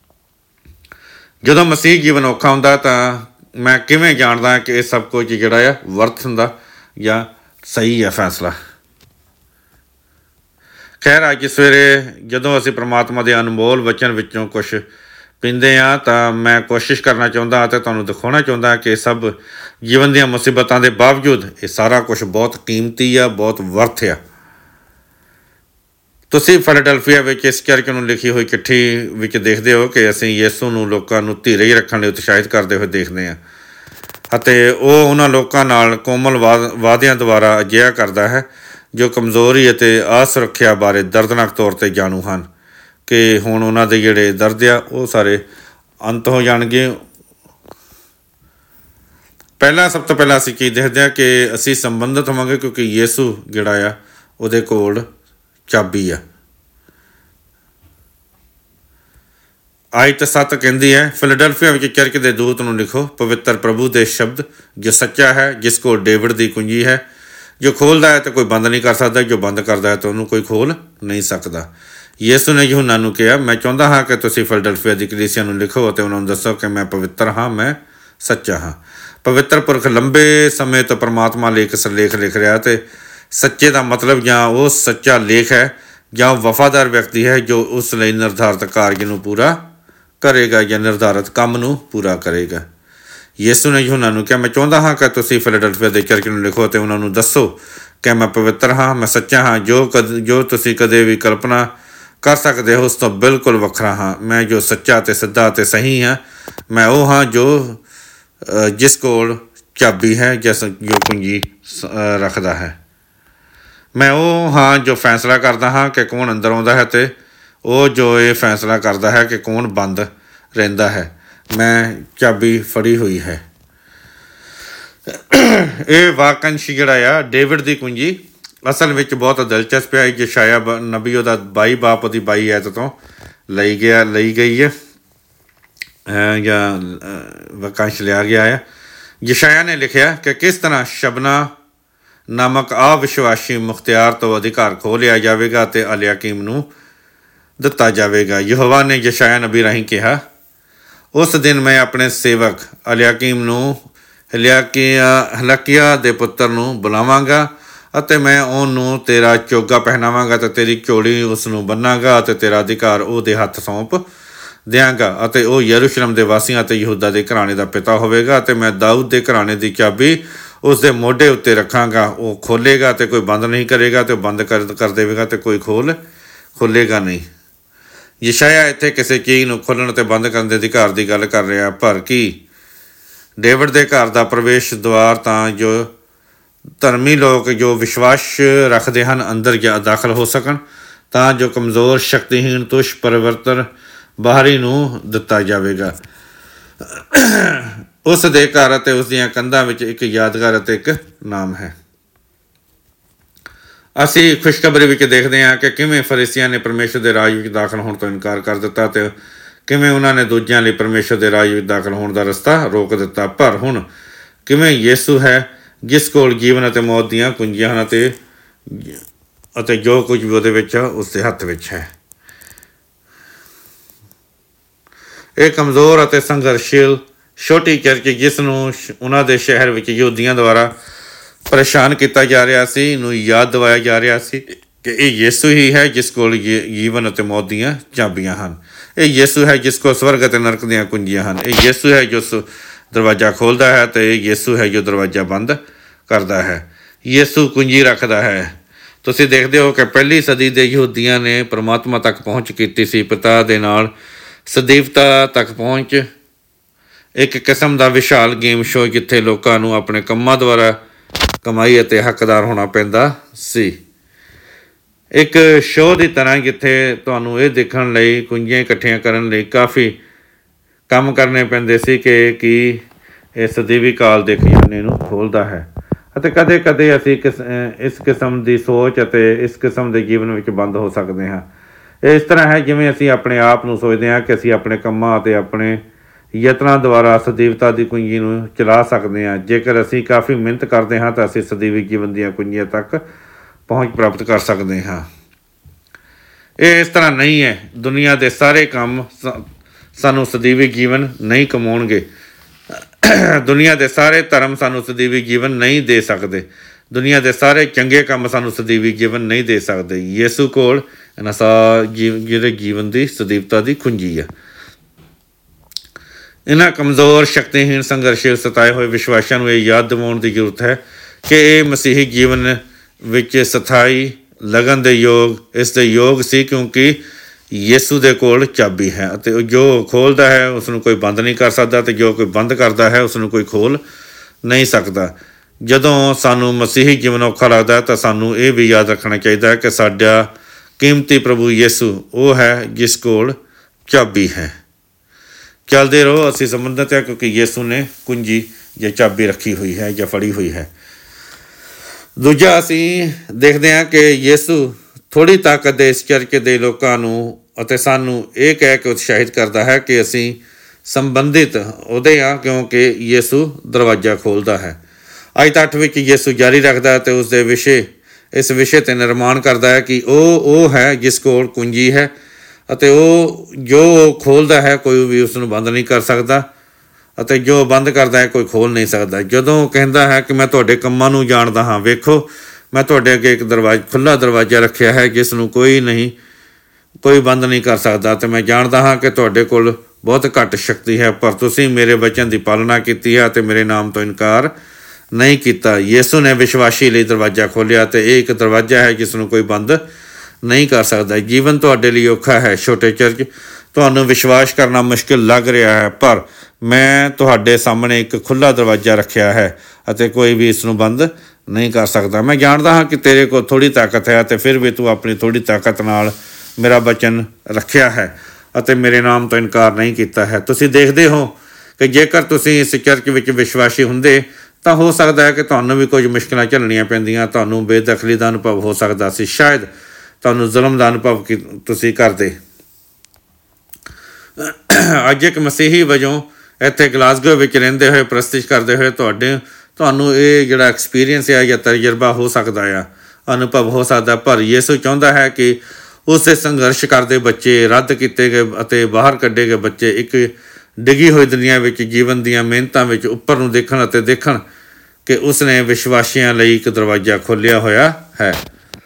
ਜਦੋਂ ਮਸੀਹ ਜੀਵਨ ਔਖਾ ਹੁੰਦਾ ਤਾਂ ਮੈਂ ਕਿਵੇਂ ਜਾਣਦਾ ਕਿ ਇਹ ਸਭ ਕੁਝ ਜਿਹੜਾ ਆ ਵਰਥ ਹੁੰਦਾ ਜਾਂ ਸਹੀ ਆ ਫੈਸਲਾ। ਖੈਰ, ਅੱਜ ਸਵੇਰੇ ਜਦੋਂ ਅਸੀਂ ਪ੍ਰਮਾਤਮਾ ਦੇ ਅਨਮੋਲ ਵਚਨ ਵਿੱਚੋਂ ਕੁਛ ਪੀਂਦੇ ਹਾਂ ਤਾਂ ਮੈਂ ਕੋਸ਼ਿਸ਼ ਕਰਨਾ ਚਾਹੁੰਦਾ ਅਤੇ ਤੁਹਾਨੂੰ ਦਿਖਾਉਣਾ ਚਾਹੁੰਦਾ ਕਿ ਸਭ ਜੀਵਨ ਦੀਆਂ ਮੁਸੀਬਤਾਂ ਦੇ ਬਾਵਜੂਦ ਇਹ ਸਾਰਾ ਕੁਛ ਬਹੁਤ ਕੀਮਤੀ ਆ, ਬਹੁਤ ਵਰਥ ਆ। ਤੁਸੀਂ ਫਿਲਾਡੈਲਫੀਆ ਵਿੱਚ ਇਸ ਚਰਚ ਨੂੰ ਲਿਖੀ ਹੋਈ ਚਿੱਠੀ ਵਿੱਚ ਦੇਖਦੇ ਹੋ ਕਿ ਅਸੀਂ ਯਿਸੂ ਨੂੰ ਲੋਕਾਂ ਨੂੰ ਧੀਰਜ ਰੱਖਣ ਲਈ ਉਤਸ਼ਾਹਿਤ ਕਰਦੇ ਹੋਏ ਦੇਖਦੇ ਹਾਂ ਅਤੇ ਉਹ ਉਹਨਾਂ ਲੋਕਾਂ ਨਾਲ ਕੋਮਲ ਵਾ ਵਾਅਦਿਆਂ ਦੁਆਰਾ ਅਜਿਹਾ ਕਰਦਾ ਹੈ ਜੋ ਕਮਜ਼ੋਰੀ ਅਤੇ ਅਸੁਰੱਖਿਆ ਬਾਰੇ ਦਰਦਨਾਕ ਤੌਰ 'ਤੇ ਜਾਣੂ ਹਨ ਕਿ ਹੁਣ ਉਹਨਾਂ ਦੇ ਜਿਹੜੇ ਦਰਦ ਆ ਉਹ ਸਾਰੇ ਅੰਤ ਹੋ ਜਾਣਗੇ। ਪਹਿਲਾਂ ਸਭ ਤੋਂ ਪਹਿਲਾਂ ਅਸੀਂ ਕੀ ਦੇਖਦੇ ਹਾਂ ਕਿ ਅਸੀਂ ਸੰਬੰਧਿਤ ਹੋਵਾਂਗੇ ਕਿਉਂਕਿ ਯਿਸੂ ਜਿਹੜਾ ਆ ਉਹਦੇ ਕੋਲ ਚਾਬੀ ਆ। ਆਇਤ ਸੱਤ ਕਹਿੰਦੀ ਹੈ, ਫਿਲਾਡੈਲਫੀਆ ਵਿੱਚ ਚਰਚ ਦੇ ਦੂਤ ਨੂੰ ਲਿਖੋ, ਪਵਿੱਤਰ ਪ੍ਰਭੂ ਦੇ ਸ਼ਬਦ ਜੋ ਸੱਚਾ ਹੈ, ਜਿਸ ਕੋਲ ਡੇਵਿਡ ਦੀ ਕੁੰਜੀ ਹੈ, ਜੋ ਖੋਲ੍ਹਦਾ ਹੈ ਤਾਂ ਕੋਈ ਬੰਦ ਨਹੀਂ ਕਰ ਸਕਦਾ, ਜੋ ਬੰਦ ਕਰਦਾ ਹੈ ਤਾਂ ਉਹਨੂੰ ਕੋਈ ਖੋਲ੍ਹ ਨਹੀਂ ਸਕਦਾ। ਯਿਸੂ ਨੇ ਯਹੂਨਾ ਨੂੰ ਕਿਹਾ, ਮੈਂ ਚਾਹੁੰਦਾ ਹਾਂ ਕਿ ਤੁਸੀਂ ਫਿਲਾਡੈਲਫੀਆ ਦੀ ਕਲੀਸਿਆ ਨੂੰ ਲਿਖੋ ਅਤੇ ਉਹਨਾਂ ਨੂੰ ਦੱਸੋ ਕਿ ਮੈਂ ਪਵਿੱਤਰ ਹਾਂ, ਮੈਂ ਸੱਚਾ ਹਾਂ। ਪਵਿੱਤਰ ਪੁਰਖ ਲੰਬੇ ਸਮੇਂ ਤੋਂ ਪਰਮਾਤਮਾ ਲਈ ਇੱਕ ਸਿਰਲੇਖ ਲਿਖ ਰਿਹਾ, ਅਤੇ ਸੱਚੇ ਦਾ ਮਤਲਬ ਜਾਂ ਉਹ ਸੱਚਾ ਲੇਖ ਹੈ ਜਾਂ ਉਹ ਵਫਾਦਾਰ ਵਿਅਕਤੀ ਹੈ ਜੋ ਉਸ ਲਈ ਨਿਰਧਾਰਤ ਕਾਰਜ ਨੂੰ ਪੂਰਾ ਕਰੇਗਾ ਜਾਂ ਨਿਰਧਾਰਤ ਕੰਮ ਨੂੰ ਪੂਰਾ ਕਰੇਗਾ। ਯਿਸੂ ਨੇ ਯਹੂਨਾ ਨੂੰ ਕਿਹਾ, ਮੈਂ ਚਾਹੁੰਦਾ ਹਾਂ ਕਿ ਤੁਸੀਂ ਫਿਲਾਡੈਲਫੀਆ ਦੇ ਚਰਚ ਨੂੰ ਲਿਖੋ ਅਤੇ ਉਹਨਾਂ ਨੂੰ ਦੱਸੋ ਕਿ ਮੈਂ ਪਵਿੱਤਰ ਹਾਂ, ਮੈਂ ਸੱਚਾ ਹਾਂ, ਜੋ ਕਦ ਜੋ ਤੁਸੀਂ ਕਦੇ ਵੀ ਕਲਪਨਾ ਕਰ ਸਕਦੇ ਹੋ ਉਸ ਤੋਂ ਬਿਲਕੁਲ ਵੱਖਰਾ ਹਾਂ। ਮੈਂ ਜੋ ਸੱਚਾ ਅਤੇ ਸਿੱਧਾ ਅਤੇ ਸਹੀ ਹਾਂ, ਮੈਂ ਉਹ ਹਾਂ ਜੋ ਜਿਸ ਕੋਲ ਚਾਬੀ ਹੈ, ਜਿਸ ਜੋ ਕੁੰਜੀ ਰੱਖਦਾ ਹੈ। ਮੈਂ ਉਹ ਹਾਂ ਜੋ ਫੈਸਲਾ ਕਰਦਾ ਹਾਂ ਕਿ ਕੌਣ ਅੰਦਰ ਆਉਂਦਾ ਹੈ ਅਤੇ ਉਹ ਜੋ ਇਹ ਫੈਸਲਾ ਕਰਦਾ ਹੈ ਕਿ ਕੌਣ ਬੰਦ ਰਹਿੰਦਾ ਹੈ। ਮੈਂ ਚਾਬੀ ਫੜੀ ਹੋਈ ਹੈ। ਇਹ ਵਾਕੰਸ਼ ਜਿਹੜਾ ਆ ਡੇਵਿਡ ਦੀ ਕੁੰਜੀ ਅਸਲ ਵਿੱਚ ਬਹੁਤ ਦਿਲਚਸਪ ਹੈ। ਯਸ਼ਾਇਆ ਬ ਨਬੀ ਉਹਦਾ ਬਾਈ ਬਾਪ ਉਹਦੀ ਬਾਈ ਐਤ ਤੋਂ ਲਈ ਗਿਆ ਲਈ ਗਈ ਹੈ ਜਾਂ ਵਾਕੰਸ਼ ਲਿਆ ਗਿਆ ਹੈ। ਯਸ਼ਾਇਆ ਨੇ ਲਿਖਿਆ ਕਿ ਕਿਸ ਤਰ੍ਹਾਂ ਸ਼ਬਨਾ ਨਾਮਕ ਅਵਿਸ਼ਵਾਸੀ ਮੁਖਤਿਆਰ ਤੋਂ ਅਧਿਕਾਰ ਖੋਹ ਲਿਆ ਜਾਵੇਗਾ ਅਤੇ ਅਲਿਆਕੀਮ ਨੂੰ ਦਿੱਤਾ ਜਾਵੇਗਾ। ਯਹੋਵਾ ਨੇ ਯਸ਼ਾਇਆ ਨਬੀ ਰਾਹੀਂ ਕਿਹਾ, ਉਸ ਦਿਨ ਮੈਂ ਆਪਣੇ ਸੇਵਕ ਅਲਿਆਕੀਮ ਨੂੰ ਹਲਿਆਕੀਆ ਹਲਕੀਆ ਦੇ ਪੁੱਤਰ ਨੂੰ ਬੁਲਾਵਾਂਗਾ ਅਤੇ ਮੈਂ ਉਹਨੂੰ ਤੇਰਾ ਚੋਗਾ ਪਹਿਨਾਵਾਂਗਾ ਅਤੇ ਤੇਰੀ ਚੋੜੀ ਉਸ ਨੂੰ ਬੰਨਾਂਗਾ ਅਤੇ ਤੇਰਾ ਅਧਿਕਾਰ ਉਹਦੇ ਹੱਥ ਸੌਂਪ ਦਿਆਂਗਾ ਅਤੇ ਉਹ ਯਰੂਸ਼ਲਮ ਦੇ ਵਾਸੀਆਂ ਅਤੇ ਯਹੂਦਾ ਦੇ ਘਰਾਣੇ ਦਾ ਪਿਤਾ ਹੋਵੇਗਾ ਅਤੇ ਮੈਂ ਦਾਊਦ ਦੇ ਘਰਾਣੇ ਦੀ ਚਾਬੀ ਉਸ ਦੇ ਮੋਢੇ ਉੱਤੇ ਰੱਖਾਂਗਾ। ਉਹ ਖੋਲ੍ਹੇਗਾ ਅਤੇ ਕੋਈ ਬੰਦ ਨਹੀਂ ਕਰੇਗਾ ਅਤੇ ਉਹ ਬੰਦ ਕਰ ਕਰ ਦੇਵੇਗਾ ਅਤੇ ਕੋਈ ਖੋਲ੍ਹ ਖੋਲ੍ਹੇਗਾ ਨਹੀਂ। ਯਸ਼ਾਇਆ ਇੱਥੇ ਕਿਸੇ ਚੀਜ਼ ਨੂੰ ਖੋਲ੍ਹਣ ਅਤੇ ਬੰਦ ਕਰਨ ਦੇ ਅਧਿਕਾਰ ਦੀ ਗੱਲ ਕਰ ਰਿਹਾ, ਪਰ ਕੀ ਡੇਵਿਡ ਦੇ ਘਰ ਦਾ ਪ੍ਰਵੇਸ਼ ਦੁਆਰ ਤਾਂ ਜੋ ਧਰਮੀ ਲੋਕ ਜੋ ਵਿਸ਼ਵਾਸ ਰੱਖਦੇ ਹਨ ਅੰਦਰ ਜਾ ਦਾਖਲ ਹੋ ਸਕਣ, ਤਾਂ ਜੋ ਕਮਜ਼ੋਰ ਸ਼ਕਤੀਹੀਣ ਤੁਸ਼ ਪਰਿਵਰਤਨ ਬਾਹਰੀ ਨੂੰ ਦਿੱਤਾ ਜਾਵੇਗਾ। ਉਸ ਦੇ ਘਰ ਅਤੇ ਉਸ ਦੀਆਂ ਕੰਧਾਂ ਵਿੱਚ ਇੱਕ ਯਾਦਗਾਰ ਅਤੇ ਇੱਕ ਨਾਮ ਹੈ। ਅਸੀਂ ਖੁਸ਼ਖਬਰੀ ਵਿੱਚ ਦੇਖਦੇ ਹਾਂ ਕਿ ਕਿਵੇਂ ਫਰੀਸੀਆਂ ਨੇ ਪਰਮੇਸ਼ਰ ਦੇ ਰਾਜ ਵਿੱਚ ਦਾਖਲ ਹੋਣ ਤੋਂ ਇਨਕਾਰ ਕਰ ਦਿੱਤਾ ਅਤੇ ਕਿਵੇਂ ਉਹਨਾਂ ਨੇ ਦੂਜਿਆਂ ਲਈ ਪਰਮੇਸ਼ਰ ਦੇ ਰਾਜ ਵਿੱਚ ਦਾਖਲ ਹੋਣ ਦਾ ਰਸਤਾ ਰੋਕ ਦਿੱਤਾ। ਪਰ ਹੁਣ ਕਿਵੇਂ ਯਿਸੂ ਹੈ ਜਿਸ ਕੋਲ ਜੀਵਨ ਅਤੇ ਮੌਤ ਦੀਆਂ ਕੁੰਜੀਆਂ ਹਨ ਅਤੇ ਅਤੇ ਜੋ ਕੁਝ ਵੀ ਉਹਦੇ ਵਿੱਚ ਉਸ ਦੇ ਹੱਥ ਵਿੱਚ ਹੈ। ਇਹ ਕਮਜ਼ੋਰ ਅਤੇ ਸੰਘਰਸ਼ੀਲ ਛੋਟੀ ਚਰਚ ਜਿਸ ਨੂੰ ਉਹਨਾਂ ਦੇ ਸ਼ਹਿਰ ਵਿੱਚ ਯਹੂਦੀਆਂ ਦੁਆਰਾ ਪਰੇਸ਼ਾਨ ਕੀਤਾ ਜਾ ਰਿਹਾ ਸੀ, ਨੂੰ ਯਾਦ ਦਿਵਾਇਆ ਜਾ ਰਿਹਾ ਸੀ ਕਿ ਇਹ ਯਿਸੂ ਹੀ ਹੈ ਜਿਸ ਕੋਲ ਜੀਵਨ ਅਤੇ ਮੌਤ ਦੀਆਂ ਚਾਬੀਆਂ ਹਨ। ਇਹ ਯਿਸੂ ਹੈ ਜਿਸ ਕੋਲ ਸਵਰਗ ਅਤੇ ਨਰਕ ਦੀਆਂ ਕੁੰਜੀਆਂ ਹਨ। ਇਹ ਯਿਸੂ ਹੈ ਜੋ ਦਰਵਾਜ਼ਾ ਖੋਲ੍ਹਦਾ ਹੈ ਅਤੇ ਇਹ ਯਿਸੂ ਹੈ ਜੋ ਦਰਵਾਜ਼ਾ ਬੰਦ ਕਰਦਾ ਹੈ। ਯਿਸੂ ਕੁੰਜੀ ਰੱਖਦਾ ਹੈ। ਤੁਸੀਂ ਦੇਖਦੇ ਹੋ ਕਿ ਪਹਿਲੀ ਸਦੀ ਦੇ ਯਹੂਦੀਆਂ ਨੇ ਪਰਮਾਤਮਾ ਤੱਕ ਪਹੁੰਚ ਕੀਤੀ ਸੀ। ਪਿਤਾ ਦੇ ਨਾਲ ਸਦੀਵਤਾ ਤੱਕ ਪਹੁੰਚ ਇੱਕ ਕਿਸਮ ਦਾ ਵਿਸ਼ਾਲ ਗੇਮ ਸ਼ੋਅ ਜਿੱਥੇ ਲੋਕਾਂ ਨੂੰ ਆਪਣੇ ਕੰਮਾਂ ਦੁਆਰਾ ਕਮਾਈ ਅਤੇ ਹੱਕਦਾਰ ਹੋਣਾ ਪੈਂਦਾ ਸੀ। ਇੱਕ ਸ਼ੋਅ ਦੀ ਤਰ੍ਹਾਂ ਜਿੱਥੇ ਤੁਹਾਨੂੰ ਇਹ ਦੇਖਣ ਲਈ ਕੁੰਜੀਆਂ ਇਕੱਠੀਆਂ ਕਰਨ ਲਈ ਕਾਫੀ ਕੰਮ ਕਰਨੇ ਪੈਂਦੇ ਸੀ ਕਿ ਕੀ ਇਹ ਸਦੀਵੀ ਕਾਲ ਦੇ ਖਜ਼ਾਨੇ ਨੂੰ ਖੋਲ੍ਹਦਾ ਹੈ। ਅਤੇ ਕਦੇ ਕਦੇ ਅਸੀਂ ਕਿਸ ਇਸ ਕਿਸਮ ਦੀ ਸੋਚ ਅਤੇ ਇਸ ਕਿਸਮ ਦੇ ਜੀਵਨ ਵਿੱਚ ਬੰਦ ਹੋ ਸਕਦੇ ਹਾਂ। ਇਹ ਇਸ ਤਰ੍ਹਾਂ ਹੈ ਜਿਵੇਂ ਅਸੀਂ ਆਪਣੇ ਆਪ ਨੂੰ ਸੋਚਦੇ ਹਾਂ ਕਿ ਅਸੀਂ ਆਪਣੇ ਕੰਮਾਂ ਅਤੇ ਆਪਣੇ ਯਤਨਾਂ ਦੁਆਰਾ ਸਦੀਵਤਾ ਦੀ ਕੁੰਜੀ ਨੂੰ ਚਲਾ ਸਕਦੇ ਹਾਂ। ਜੇਕਰ ਅਸੀਂ ਕਾਫੀ ਮਿਹਨਤ ਕਰਦੇ ਹਾਂ ਤਾਂ ਅਸੀਂ ਸਦੀਵੀ ਜੀਵਨ ਦੀਆਂ ਕੁੰਜੀਆਂ ਤੱਕ ਪਹੁੰਚ ਪ੍ਰਾਪਤ ਕਰ ਸਕਦੇ ਹਾਂ। ਇਹ ਇਸ ਤਰ੍ਹਾਂ ਨਹੀਂ ਹੈ। ਦੁਨੀਆ ਦੇ ਸਾਰੇ ਕੰਮ ਸਾਨੂੰ ਸਦੀਵੀ ਜੀਵਨ ਨਹੀਂ ਕਮਾਉਣਗੇ। ਦੁਨੀਆ ਦੇ ਸਾਰੇ ਧਰਮ ਸਾਨੂੰ ਸਦੀਵੀ ਜੀਵਨ ਨਹੀਂ ਦੇ ਸਕਦੇ। ਦੁਨੀਆ ਦੇ ਸਾਰੇ ਚੰਗੇ ਕੰਮ ਸਾਨੂੰ ਸਦੀਵੀ ਜੀਵਨ ਨਹੀਂ ਦੇ ਸਕਦੇ। ਯਿਸੂ ਕੋਲ ਇਹਨਾਂ ਸਾਰ ਜੀਵ ਜਿਹੜੇ ਜੀਵਨ ਦੀ ਸਦੀਵਤਾ ਦੀ ਕੁੰਜੀ ਆ। ਇਹਨਾਂ ਕਮਜ਼ੋਰ ਸ਼ਕਤੀਹੀਣ ਸੰਘਰਸ਼ੀਲ ਸਤਾਏ ਹੋਏ ਵਿਸ਼ਵਾਸੀਆਂ ਨੂੰ ਇਹ ਯਾਦ ਦਿਵਾਉਣ ਦੀ ਜ਼ਰੂਰਤ ਹੈ ਕਿ ਇਹ ਮਸੀਹੀ ਜੀਵਨ ਵਿੱਚ ਸਥਾਈ ਲਗਨ ਦੇ ਯੋਗ ਇਸ ਦੇ ਯੋਗ ਸੀ ਕਿਉਂਕਿ ਯਿਸੂ ਦੇ ਕੋਲ ਚਾਬੀ ਹੈ ਅਤੇ ਜੋ ਖੋਲ੍ਹਦਾ ਹੈ ਉਸ ਨੂੰ ਕੋਈ ਬੰਦ ਨਹੀਂ ਕਰ ਸਕਦਾ ਅਤੇ ਜੋ ਕੋਈ ਬੰਦ ਕਰਦਾ ਹੈ ਉਸ ਨੂੰ ਕੋਈ ਖੋਲ੍ਹ ਨਹੀਂ ਸਕਦਾ। ਜਦੋਂ ਸਾਨੂੰ ਮਸੀਹੀ ਜੀਵਨ ਔਖਾ ਲੱਗਦਾ ਤਾਂ ਸਾਨੂੰ ਇਹ ਵੀ ਯਾਦ ਰੱਖਣਾ ਚਾਹੀਦਾ ਕਿ ਸਾਡਾ ਕੀਮਤੀ ਪ੍ਰਭੂ ਯਿਸੂ ਉਹ ਹੈ ਜਿਸ ਕੋਲ ਚਾਬੀ ਹੈ। ਚੱਲਦੇ ਰਹੋ, ਅਸੀਂ ਸੰਬੰਧਿਤ ਹਾਂ ਕਿਉਂਕਿ ਯਿਸੂ ਨੇ ਕੁੰਜੀ ਜਾਂ ਚਾਬੀ ਰੱਖੀ ਹੋਈ ਹੈ ਜਾਂ ਫੜੀ ਹੋਈ ਹੈ। ਦੂਜਾ ਅਸੀਂ ਦੇਖਦੇ ਹਾਂ ਕਿ ਯਿਸੂ ਥੋੜ੍ਹੀ ਤਾਕਤ ਦੇ ਇਸ ਚਰਚ ਦੇ ਲੋਕਾਂ ਨੂੰ ਅਤੇ ਸਾਨੂੰ ਇਹ ਕਹਿ ਕੇ ਉਤਸ਼ਾਹਿਤ ਕਰਦਾ ਹੈ ਕਿ ਅਸੀਂ ਸੰਬੰਧਿਤ ਉਹਦੇ ਹਾਂ ਕਿਉਂਕਿ ਯਿਸੂ ਦਰਵਾਜ਼ਾ ਖੋਲ੍ਹਦਾ ਹੈ। ਅੱਜ ਤੱਕ ਵਿੱਚ ਯਿਸੂ ਜਾਰੀ ਰੱਖਦਾ ਅਤੇ ਉਸ ਦੇ ਵਿਸ਼ੇ ਇਸ ਵਿਸ਼ੇ 'ਤੇ ਨਿਰਮਾਣ ਕਰਦਾ ਹੈ ਕਿ ਉਹ ਉਹ ਹੈ ਜਿਸ ਕੋਲ ਕੁੰਜੀ ਹੈ ਅਤੇ ਉਹ ਜੋ ਉਹ ਖੋਲ੍ਹਦਾ ਹੈ ਕੋਈ ਵੀ ਉਸ ਨੂੰ ਬੰਦ ਨਹੀਂ ਕਰ ਸਕਦਾ ਅਤੇ ਜੋ ਬੰਦ ਕਰਦਾ ਹੈ ਕੋਈ ਖੋਲ੍ਹ ਨਹੀਂ ਸਕਦਾ। ਜਦੋਂ ਕਹਿੰਦਾ ਹੈ ਕਿ ਮੈਂ ਤੁਹਾਡੇ ਕੰਮਾਂ ਨੂੰ ਜਾਣਦਾ ਹਾਂ, ਵੇਖੋ ਮੈਂ ਤੁਹਾਡੇ ਅੱਗੇ ਇੱਕ ਦਰਵਾਜ਼ਾ ਖੁੱਲ੍ਹਾ ਦਰਵਾਜ਼ਾ ਰੱਖਿਆ ਹੈ ਜਿਸ ਨੂੰ ਕੋਈ ਨਹੀਂ ਕੋਈ ਬੰਦ ਨਹੀਂ ਕਰ ਸਕਦਾ, ਅਤੇ ਮੈਂ ਜਾਣਦਾ ਹਾਂ ਕਿ ਤੁਹਾਡੇ ਕੋਲ ਬਹੁਤ ਘੱਟ ਸ਼ਕਤੀ ਹੈ, ਪਰ ਤੁਸੀਂ ਮੇਰੇ ਵਚਨ ਦੀ ਪਾਲਣਾ ਕੀਤੀ ਹੈ ਅਤੇ ਮੇਰੇ ਨਾਮ ਤੋਂ ਇਨਕਾਰ ਨਹੀਂ ਕੀਤਾ। ਯਿਸੂ ਨੇ ਵਿਸ਼ਵਾਸੀ ਲਈ ਦਰਵਾਜ਼ਾ ਖੋਲ੍ਹਿਆ ਅਤੇ ਇਹ ਇੱਕ ਦਰਵਾਜ਼ਾ ਹੈ ਜਿਸ ਨੂੰ ਕੋਈ ਬੰਦ ਨਹੀਂ ਕਰ ਸਕਦਾ। ਜੀਵਨ ਤੁਹਾਡੇ ਲਈ ਔਖਾ ਹੈ ਛੋਟੇ ਚਰਚ, ਤੁਹਾਨੂੰ ਵਿਸ਼ਵਾਸ ਕਰਨਾ ਮੁਸ਼ਕਿਲ ਲੱਗ ਰਿਹਾ ਹੈ, ਪਰ ਮੈਂ ਤੁਹਾਡੇ ਸਾਹਮਣੇ ਇੱਕ ਖੁੱਲ੍ਹਾ ਦਰਵਾਜ਼ਾ ਰੱਖਿਆ ਹੈ ਅਤੇ ਕੋਈ ਵੀ ਇਸ ਨੂੰ ਬੰਦ ਨਹੀਂ ਕਰ ਸਕਦਾ। ਮੈਂ ਜਾਣਦਾ ਹਾਂ ਕਿ ਤੇਰੇ ਕੋਲ ਥੋੜ੍ਹੀ ਤਾਕਤ ਹੈ ਅਤੇ ਫਿਰ ਵੀ ਤੂੰ ਆਪਣੀ ਥੋੜ੍ਹੀ ਤਾਕਤ ਨਾਲ ਮੇਰਾ ਵਚਨ ਰੱਖਿਆ ਹੈ ਅਤੇ ਮੇਰੇ ਨਾਮ ਤੋਂ ਇਨਕਾਰ ਨਹੀਂ ਕੀਤਾ ਹੈ। ਤੁਸੀਂ ਦੇਖਦੇ ਹੋ ਕਿ ਜੇਕਰ ਤੁਸੀਂ ਇਸ ਚਰਚ ਵਿੱਚ ਵਿਸ਼ਵਾਸੀ ਹੁੰਦੇ ਤਾਂ ਹੋ ਸਕਦਾ ਹੈ ਕਿ ਤੁਹਾਨੂੰ ਵੀ ਕੁਝ ਮੁਸ਼ਕਿਲਾਂ ਝੱਲਣੀਆਂ ਪੈਂਦੀਆਂ, ਤੁਹਾਨੂੰ ਬੇਦਖਲੀ ਦਾ ਅਨੁਭਵ ਹੋ ਸਕਦਾ ਸੀ, ਸ਼ਾਇਦ ਤੁਹਾਨੂੰ ਜ਼ੁਲਮ ਦਾ ਅਨੁਭਵ ਕੀ ਤੁਸੀਂ ਕਰਦੇ। ਅੱਜ ਇੱਕ ਮਸੀਹੀ ਵਜੋਂ ਇੱਥੇ ਗਲਾਸਗੋ ਵਿੱਚ ਰਹਿੰਦੇ ਹੋਏ, ਪ੍ਰਸਤਿਸ਼ ਕਰਦੇ ਹੋਏ ਤੁਹਾਡੇ ਤੁਹਾਨੂੰ ਇਹ ਜਿਹੜਾ ਐਕਸਪੀਰੀਅੰਸ ਹੈ ਜਾਂ ਤਜਰਬਾ ਹੋ ਸਕਦਾ ਆ, ਅਨੁਭਵ ਹੋ ਸਕਦਾ, ਪਰ ਯਿਸੂ ਚਾਹੁੰਦਾ ਹੈ ਕਿ ਉਸ ਦੇ ਸੰਘਰਸ਼ ਕਰਦੇ ਬੱਚੇ, ਰੱਦ ਕੀਤੇ ਗਏ ਅਤੇ ਬਾਹਰ ਕੱਢੇ ਗਏ ਬੱਚੇ ਇੱਕ ਡਿੱਗੀ ਹੋਈ ਦੁਨੀਆ ਵਿੱਚ ਜੀਵਨ ਦੀਆਂ ਮਿਹਨਤਾਂ ਵਿੱਚ ਉੱਪਰ ਨੂੰ ਦੇਖਣ ਅਤੇ ਦੇਖਣ ਕਿ ਉਸ ਨੇ ਵਿਸ਼ਵਾਸੀਆਂ ਲਈ ਇੱਕ ਦਰਵਾਜ਼ਾ ਖੋਲ੍ਹਿਆ ਹੋਇਆ ਹੈ।